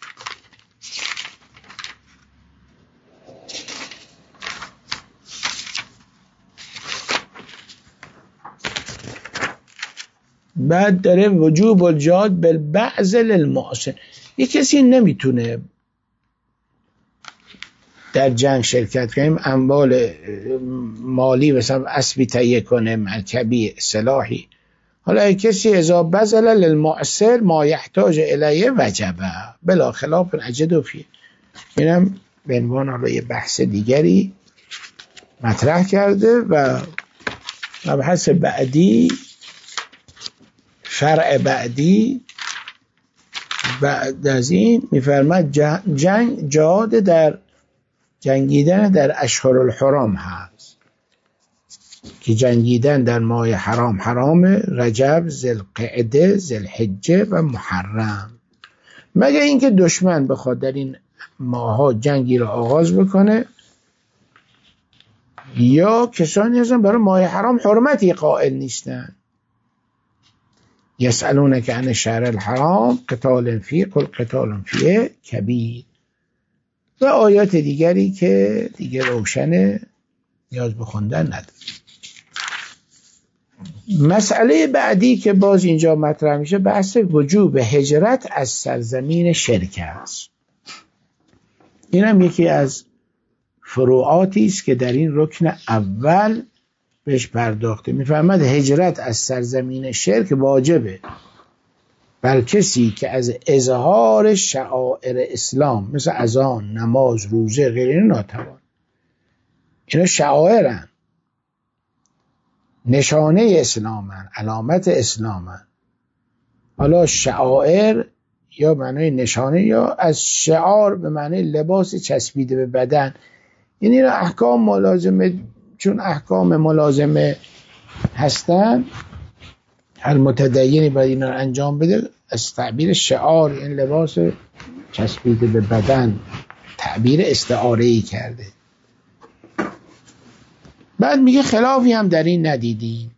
بعد داره وجوب الجهاد بالبعض للمحسن. یک کسی نمیتونه در جنگ شرکت کنه، اموال مالی مثلا اسبی تهیه کنه، مرکبی، سلاحی، حالا کسی اذا بذل للمعسر ما یحتاج الیه وجبه بلا خلاف اجد فیه. اینم به عنوان حالا یه بحث دیگری مطرح کرده. و مبحث بعدی، فرع بعدی بعد از این میفرماد جهاد در جنگیدن در اشهر الحرام هست، که جنگیدن در ماه حرام رجب، ذوالقعده، ذوالحجه و محرم، مگر اینکه دشمن بخواد در این ماها جنگی را آغاز بکنه یا کسانی هستن برای ماه حرام حرمتی قائل نیستن. یسألونک عن الشهر الحرام قتال فیه قل قتال فیه کبیر و آیات دیگری که دیگه روشنه، نیاز به خوندن نداره. مسئله بعدی که باز اینجا مطرح میشه بحث وجوب هجرت از سرزمین شرک است. این هم یکی از فروعاتی است که در این رکن اول بهش پرداخته. میفرماد هجرت از سرزمین شرک واجبه بر کسی که از اظهار شعائر اسلام مثل اذان، نماز، روزه غیره ناتوان. اینا شعائرن، نشانه اسلامن، علامت اسلامن. حالا شعائر یا معنی نشانه یا از شعار به معنی لباس چسبیده به بدن. یعنی احکام ملازمه، چون احکام ملازمه هستن، هر متدینی باید اینا رو انجام بده. از تعبیر شعار، این لباس چسبیده به بدن، تعبیر استعاره‌ای کرده. بعد میگه خلافی هم در این ندیدیم.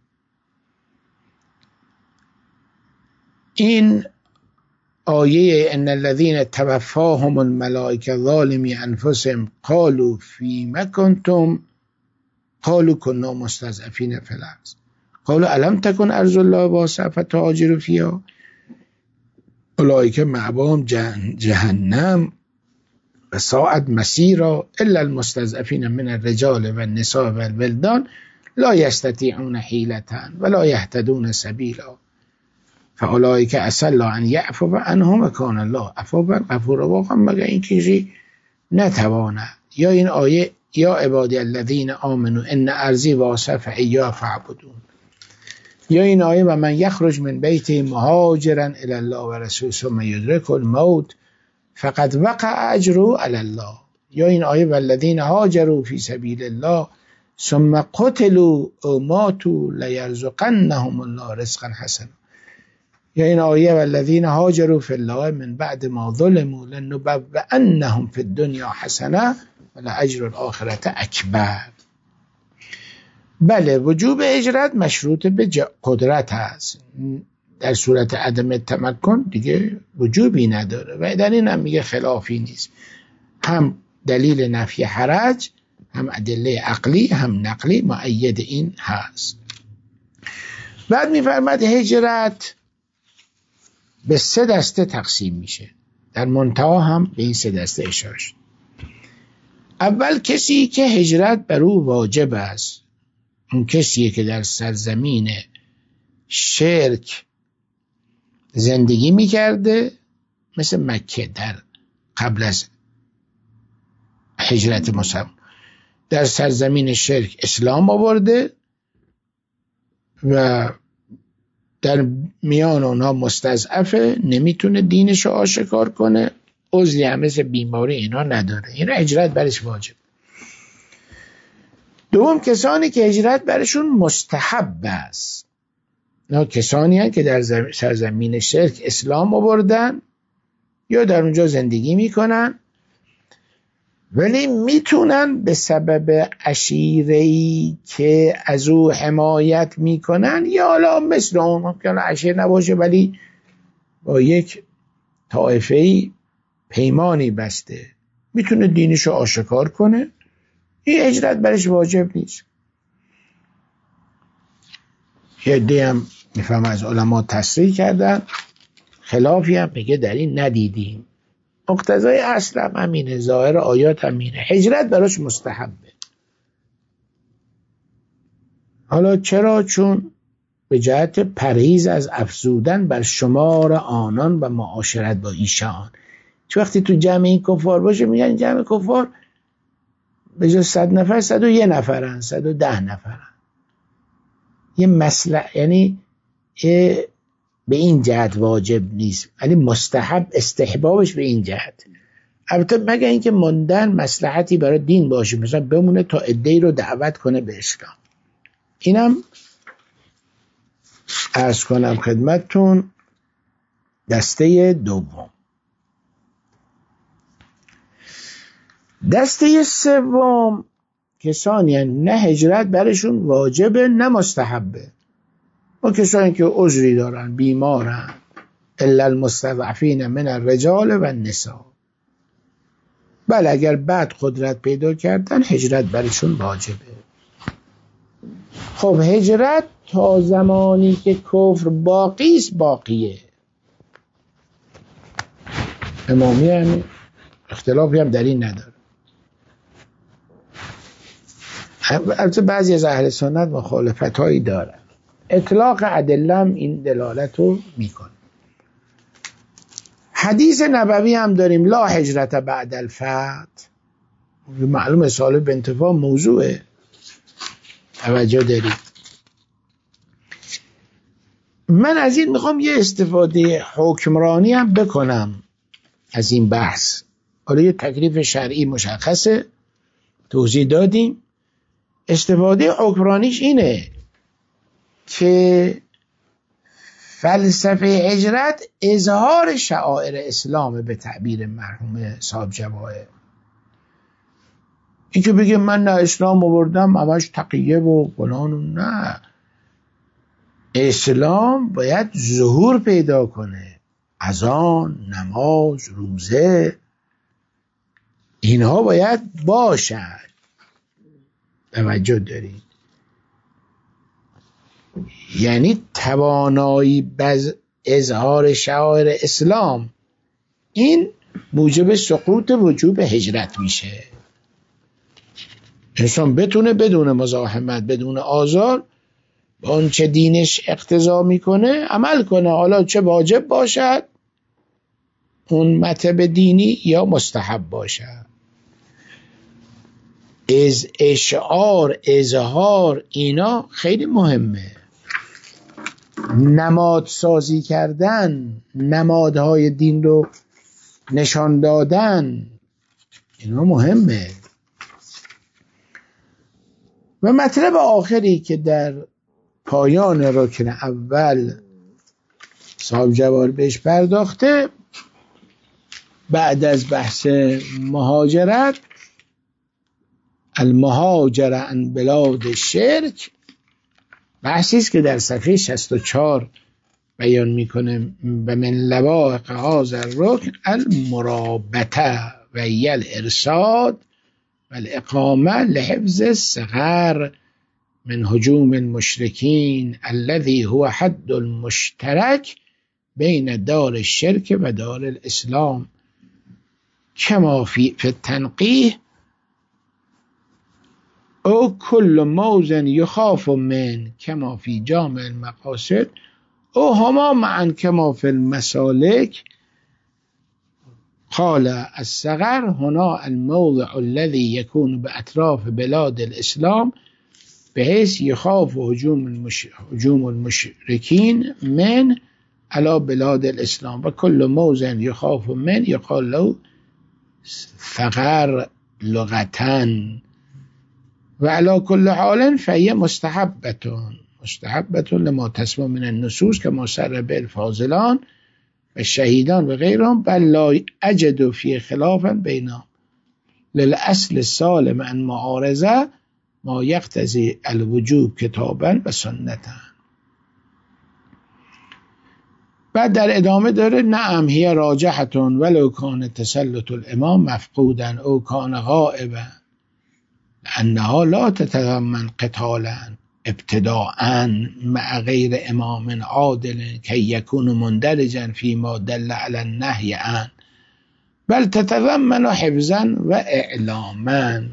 این آیه ان الذين توفاهم الملائکه ظالمی انفسهم قالوا فیما کنتم قالوا كنا مستضعفین فی الارض قالوا الم تکن ارض الله واسعة فتهاجروا فیها اولئک مأواهم جهنم و ساعت مسیرا الا المستضعفین من الرجال و النساء و الولدان لا یستطیعون حیلة ولا یهتدون سبیلا فاولئک عسى الله ان یعفو عنهم و کان الله عفوا غفورا. واقعا مگر این کسی نتواند. یا این آیه یا عبادی الذین آمنوا ان ارضی واسعة فایاه فاعبدون. یا این آیه و من یخرج من بیته مهاجرا الی الله و رسوله ثم یدرکه الموت فقد وقع اجره علی الله. یا این آیه والذین هاجروا فی سبیل الله ثم قتلوا او ماتوا لیرزقنهم الله رزقا حسنا. یا این آیه والذین هاجروا فی الله من بعد ما ظلموا لنبوئنهم فی الدنیا حسنه ولأجر الآخرة اکبر. بله، وجوب هجرت مشروط به قدرت هست. در صورت عدم تمکن دیگه وجوبی نداره و در این هم میگه خلافی نیست. هم دلیل نفی حرج، هم ادله عقلی هم نقلی مؤید این هست. بعد می‌فرماد هجرت به 3 دسته تقسیم میشه. در منتها هم به این 3 دسته اشاره شد. اول کسی که هجرت بر او واجب است، اون کسیه که در سرزمین شرک زندگی میکرده، مثل مکه در قبل از هجرت مسلمان در سرزمین شرک اسلام آورده و در میان اونها مستضعفه، نمیتونه دینشو آشکار کنه، عذری هم مثل بیماری اینا نداره، این هجرت برش واجب. دوم کسانی که هجرت برشون مستحب است، اینا کسانی هستند که در سرزمین شرک اسلام آوردن یا در اونجا زندگی میکنن، ولی میتونن به سبب عشیره‌ای که از او حمایت میکنن، یا حالا مثل اون ممکن عشیر نباشه ولی با یک طائفه‌ای پیمانی بسته، میتونه دینشو آشکار کنه، این هجرت برش واجب نیست. یه عده هم میفهم از علما تصریح کردن، خلافی هم میگه در این ندیدیم. مقتضای اصل هم همینه، ظاهر آیات همینه، هجرت براش مستحبه. حالا چرا؟ چون به جهت پرهیز از افزودن بر شمار آنان و معاشرت با ایشان. چون وقتی تو جمع این کفار باشه میگن جمع کفار به جز 100 نفر 101 نفرن، 110 نفرن، یه مصلحت، یعنی به این جهت واجب نیست، ولی مستحب، استحبابش به این جهت. البته مگه اینکه ماندن مصلحتی برای دین باشه، مثلا بمونه تا عده‌ای رو دعوت کنه به اسلام. اینم عرض کنم خدمتتون دسته دوم. دسته سوم کسانی هستند نه هجرت برشون واجبه نه مستحبه، و کسانی که عذری دارن، بیمارن، الا المستضعفین من الرجال و النساء، بله اگر بعد قدرت پیدا کردن هجرت برشون واجبه. خب هجرت تا زمانی که کفر باقی است باقیه. امامی هم اختلافی هم در این نداره. البته بعضی از اهل سنت مخالفت هایی دارن. اطلاق ادله هم این دلالت رو میکنه. حدیث نبوی هم داریم، لا هجرت بعد الفتح، معلوم سال به انتفاع موضوعه، توجه دارید. من از این میخوام یه استفاده حکمرانی هم بکنم از این بحث. حالا یه تکلیف شرعی مشخصه، توضیح دادیم. استفاده حکمرانیش اینه که فلسفه هجرت اظهار شعائر اسلام به تعبیر مرحوم صاحب جواهر. این که بگه من نه اسلام آوردم همش تقیه و فلان و نه، اسلام باید ظهور پیدا کنه، اذان، نماز، روزه، اینها باید باشد. توجه دارید؟ یعنی توانایی اظهار شعائر اسلام این موجب سقوط وجوب هجرت میشه. انسان بتونه بدون مزاحمت، بدون آزار، به اون چه دینش اقتضا میکنه عمل کنه، حالا چه واجب باشد اون مطلب دینی یا مستحب باشد. اشعار، اظهار، اینا خیلی مهمه. نماد سازی کردن، نمادهای دین رو نشان دادن، اینا مهمه. و مطلب آخری که در پایان رکن اول صاحب جواهر بهش پرداخته، بعد از بحث مهاجرت، المهاجر عن بلاد شرک، بحثی است که در صفحه 64 بیان میکنه و من لواحق هذا الرکن المرابطه. و یل ارصاد و الاقامه لحفظ الصغر من هجوم المشرکین الذي هو حد المشترک بین دار الشرک و دار الاسلام کما فی التنقیح او کل موزن یخاف من کما فی جامع المقاصد او هما معا کما فی المسالک قال الصغر هنا الموضع الذي يكون بأطراف بلاد الإسلام بحيث يخاف هجوم المشركين من على بلاد الإسلام وكل موزن يخاف من يقال له ثغر لغة وعلى كل حال فهي مستحبة لما تسمع من النصوص كما سر به الفاضلان والشهيدان وغيرهم بل لا أجد في خلافا بينهم للأصل السالم عن معارضة ما يقتضي الوجوب كتابا و سنتا. بعد در ادامه داره نعم هي راجحة ولو كان تسلط الامام مفقودا او كان غائبا لأنها لا تتضمن قتالا ابتداء مع غير امام عادل كي يكون مندرجا فيما دل على النهي عنه بل تتضمن حفظا و اعلاما.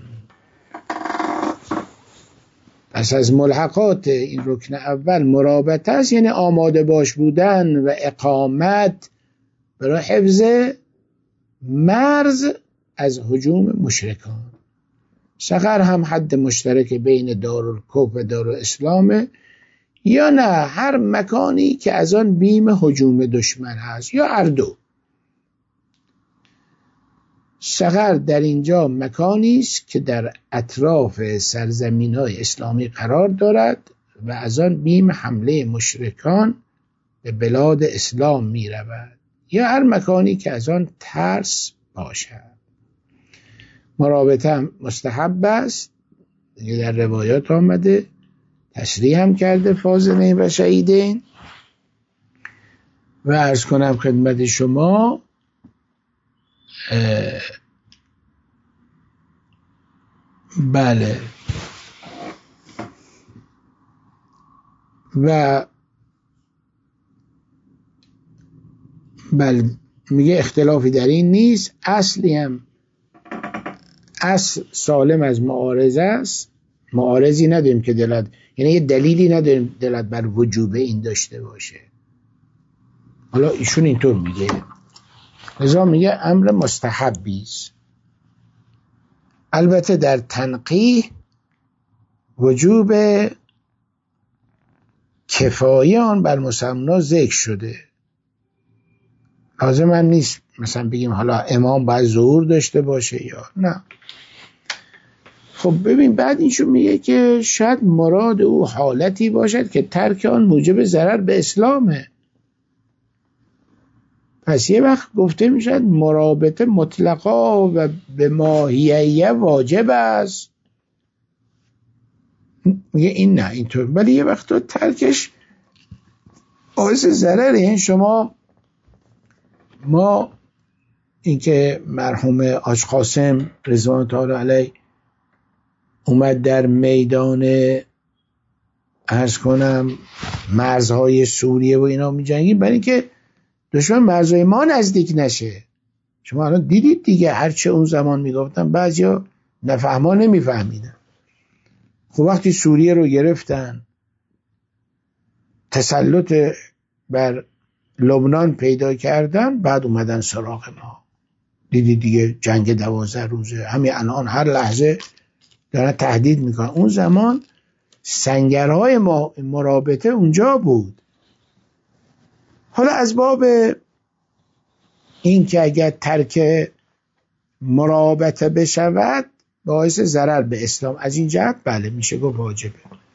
پس از ملحقات این رکن اول مرابطه است، یعنی آماده باش بودن و اقامت برای حفظ مرز از هجوم مشرکان. صغر هم حد مشترک بین دارالکفر و دارالاسلامه یا نه هر مکانی که از آن بیم هجوم دشمن هست یا هر دو. صغر در اینجا مکانی است که در اطراف سرزمین‌های اسلامی قرار دارد و از آن بیم حمله مشرکان به بلاد اسلام می رود یا هر مکانی که از آن ترس باشد. مرابطه هم مستحب است، در روایات آمده، تشریح هم کرده فاضلین و شهیدین. و عرض کنم خدمت شما بله و بله میگه اختلافی در این نیست، اصلی هم اصل سالم از معارضه است، معارضی نداریم که دلت، یعنی یه دلیلی نداریم دلت بر وجوب این داشته باشه. حالا ایشون اینطور میگه، لذا میگه امر مستحبی است. البته در تنقیح وجوب کفایی آن بر مسمى ذکر شده، لازم هم نیست مثلا بگیم حالا امام باید ظهور داشته باشه یا نه. خب ببین بعد اینشون میگه که شاید مراد او حالتی باشد که ترک آن موجب ضرر به اسلامه. پس یه وقت گفته میشد مرابطه مطلقا و به ماهیه واجب است، میگه این نه اینطور، ولی یه وقت تو ترکش باعث ضرره. این شما ما اینکه مرحوم حاج قاسم رضوان الله علیه اومد در میدان عرض کنم مرزهای سوریه و اینا می جنگید برای اینکه دشمن مرزهای ما نزدیک نشه. شما الان دیدید دیگه، هرچه اون زمان میگفتن بعضیا نفهما نمیفهمیدن. خب وقتی سوریه رو گرفتن، تسلط بر لبنان پیدا کردن، بعد اومدن سراغ ما. دیدید دیگه جنگ 12 روزه، همین الان هر لحظه دارن تهدید میکنن. اون زمان سنگرهای مرابطه اونجا بود. حالا از باب این که اگر ترک مرابطه بشود باعث ضرر به اسلام، از این جهت بله میشه گفت واجبه.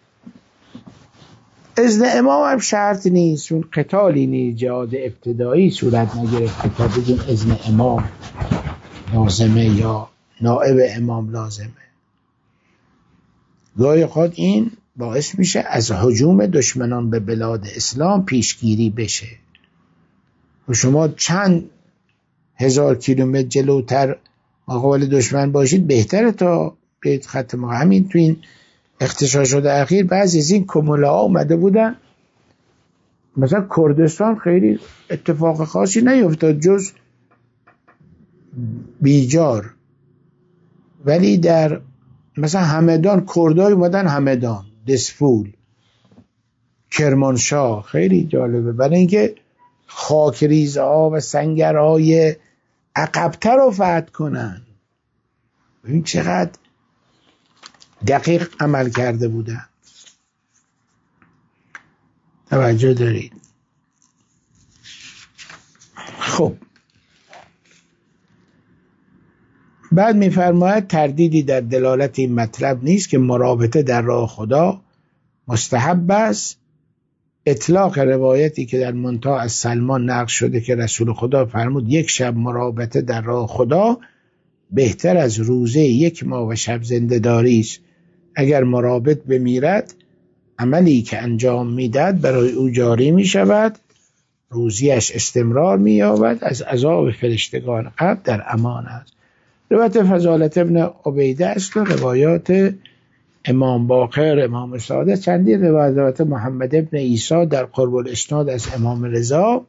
اذن امام هم شرط نیست، چون قتالی نیست، جهاد ابتدایی صورت نگرفت تا بگیم اذن امام لازمه یا نائب امام لازمه. گاهی خود این باعث میشه از هجوم دشمنان به بلاد اسلام پیشگیری بشه. و شما چند هزار کیلومتر جلوتر مقابل دشمن باشید بهتره تا به خط ما. همین تو این اغتشاشات اخیر بعضی از این کموله ها اومده بودن، مثلا کردستان خیلی اتفاق خاصی نیفتاد جز بیجار، ولی در مثلا همدان کردای اومدن، همدان، دسفول، کرمانشاه، خیلی جالبه برای اینکه خاکریزها و سنگرهای عقب‌تر رو فتح کنن. ببین چقدر دقیق عمل کرده بودن. توجه دارید؟ خب بعد می‌فرماید تردیدی در دلالت این مطلب نیست که مرابطه در راه خدا مستحب است. اطلاق روایتی که در منتهی از سلمان نقل شده که رسول خدا فرمود یک شب مرابطه در راه خدا بهتر از روزه 1 ماه و شب زنده‌داری است. اگر مرابط بمیرد عملی که انجام میداد برای او جاری می شود، روزیش استمرار می یابد، از عذاب فرشتگان قبر در امان است. روایت فضالت ابن عبیده است و روایات امام باقر، امام صادق، چندین روایت محمد ابن عیسی در قرب الاسناد از امام رضا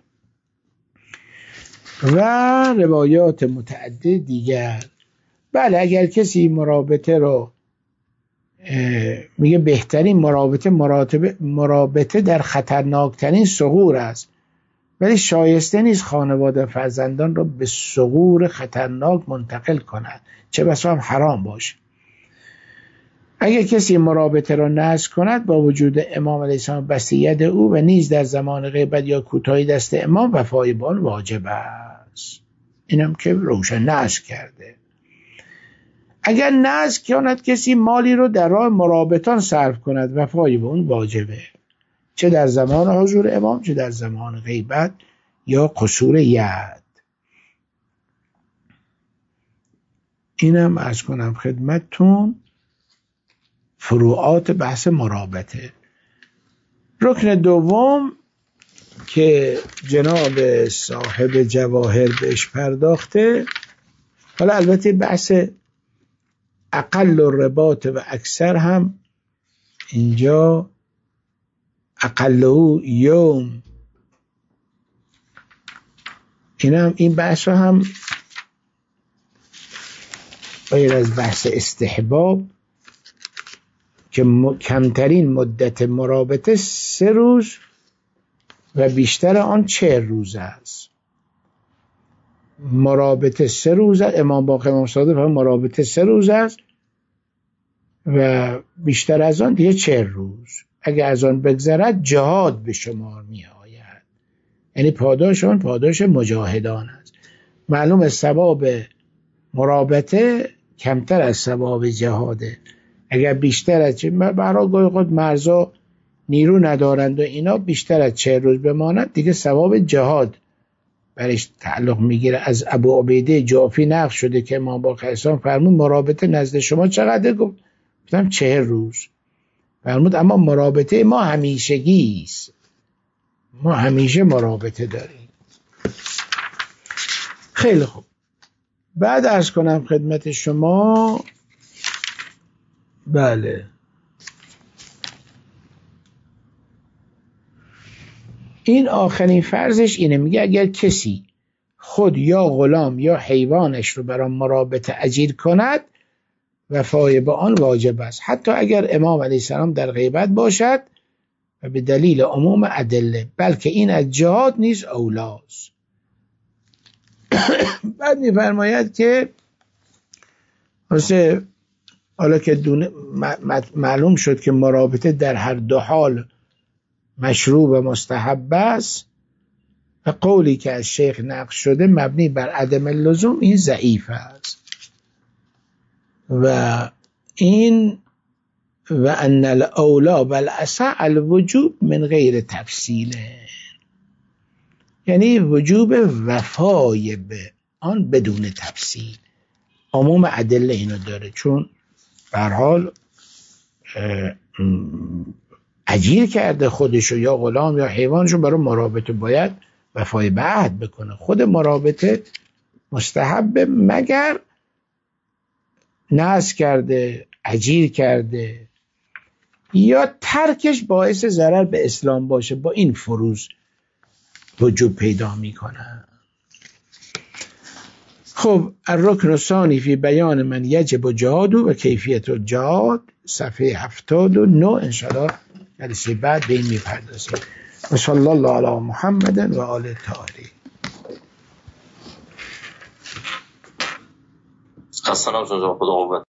و روایات متعدد دیگر. بله اگر کسی مرابطه رو میگه بهترین مرابطه در خطرناکترین ثغور است، ولی شایسته نیست خانواده فرزندان را به ثغور خطرناک منتقل کند، چه بسا هم حرام باشه. اگر کسی مرابطه را نذر کند با وجود امام علیه السلام بسیت او و نیز در زمان غیبت یا کوتاهی دست امام، وفای با آن واجب است. اینم که روشن نذر کرده. اگر نذر کند کسی مالی رو در راه مرابطان صرف کند، وفای به اون واجبه، چه در زمان حضور امام چه در زمان غیبت یا قصور ید. اینم عرض کنم خدمتتون فروعات بحث مرابطه. رکن دوم که جناب صاحب جواهر بهش پرداخته، حالا البته بحث اقل الرباط و اکثر هم اینجا اقله یوم، این بحث هم غیر از بحث استحباب که کمترین مدت مرابطه 3 روز و بیشتر آن 40 روز است. مرابطه 3 روز است. امام باقر امام صادق هم مرابطه 3 روز است و بیشتر از آن دیگه 40 روز. اگر از آن بگذرد جهاد به شمار می آید، یعنی پاداش آن پاداش مجاهدان است. معلوم ثواب مرابطه کمتر از ثواب جهاده. اگر بیشتر از برای گاهی خود مرزا نیرو ندارند و اینا بیشتر از 40 روز بماند دیگه ثواب جهاد برش تعلق میگیره. از ابو عبیده جعفی نقل شده که امام باقر اسلام فرمود مرابطه نزد شما چقدر؟ گفتم 40 روز. فرمود اما مرابطه ما همیشگی است، ما همیشه مرابطه داریم. خیلی خوب. بعد عرض کنم خدمت شما، بله این آخرین فرضش اینه، میگه اگر کسی خود یا غلام یا حیوانش رو برای مرابطه اجیر کند، وفای به آن واجب است، حتی اگر امام علیه السلام در غیبت باشد و به دلیل عموم ادله، بلکه این از جهاد نیز اولاست. بعد میفرماید که حالا که معلوم شد که مرابطه در هر دو حال مشروع و مستحب است و قولی که از شیخ نقل شده مبنی بر عدم اللزوم، این ضعیف است. و این و ان الاولا بالاصح الوجوب من غیر تفصیل، یعنی وجوب وفای به آن بدون تفصیل. عموم ادله اینو داره، چون به هر حال اجیر کرده خودشو یا غلام یا حیوانشو برای مرابطه، باید وفای به عهد بکنه. خود مرابطه مستحب مگر نصب کرده، اجیر کرده، یا ترکش باعث ضرر به اسلام باشه، با این فروض وجود پیدا میکنه. خب الرکن الثانی فی بیان من یجب جهاد و کیفیت الجهاد، صفحه 79 انشاءالله جلسه بعد به این میپردازیم. و صلی الله علی محمد و آل الطاهرین. السلام علیکم. خدا قوت.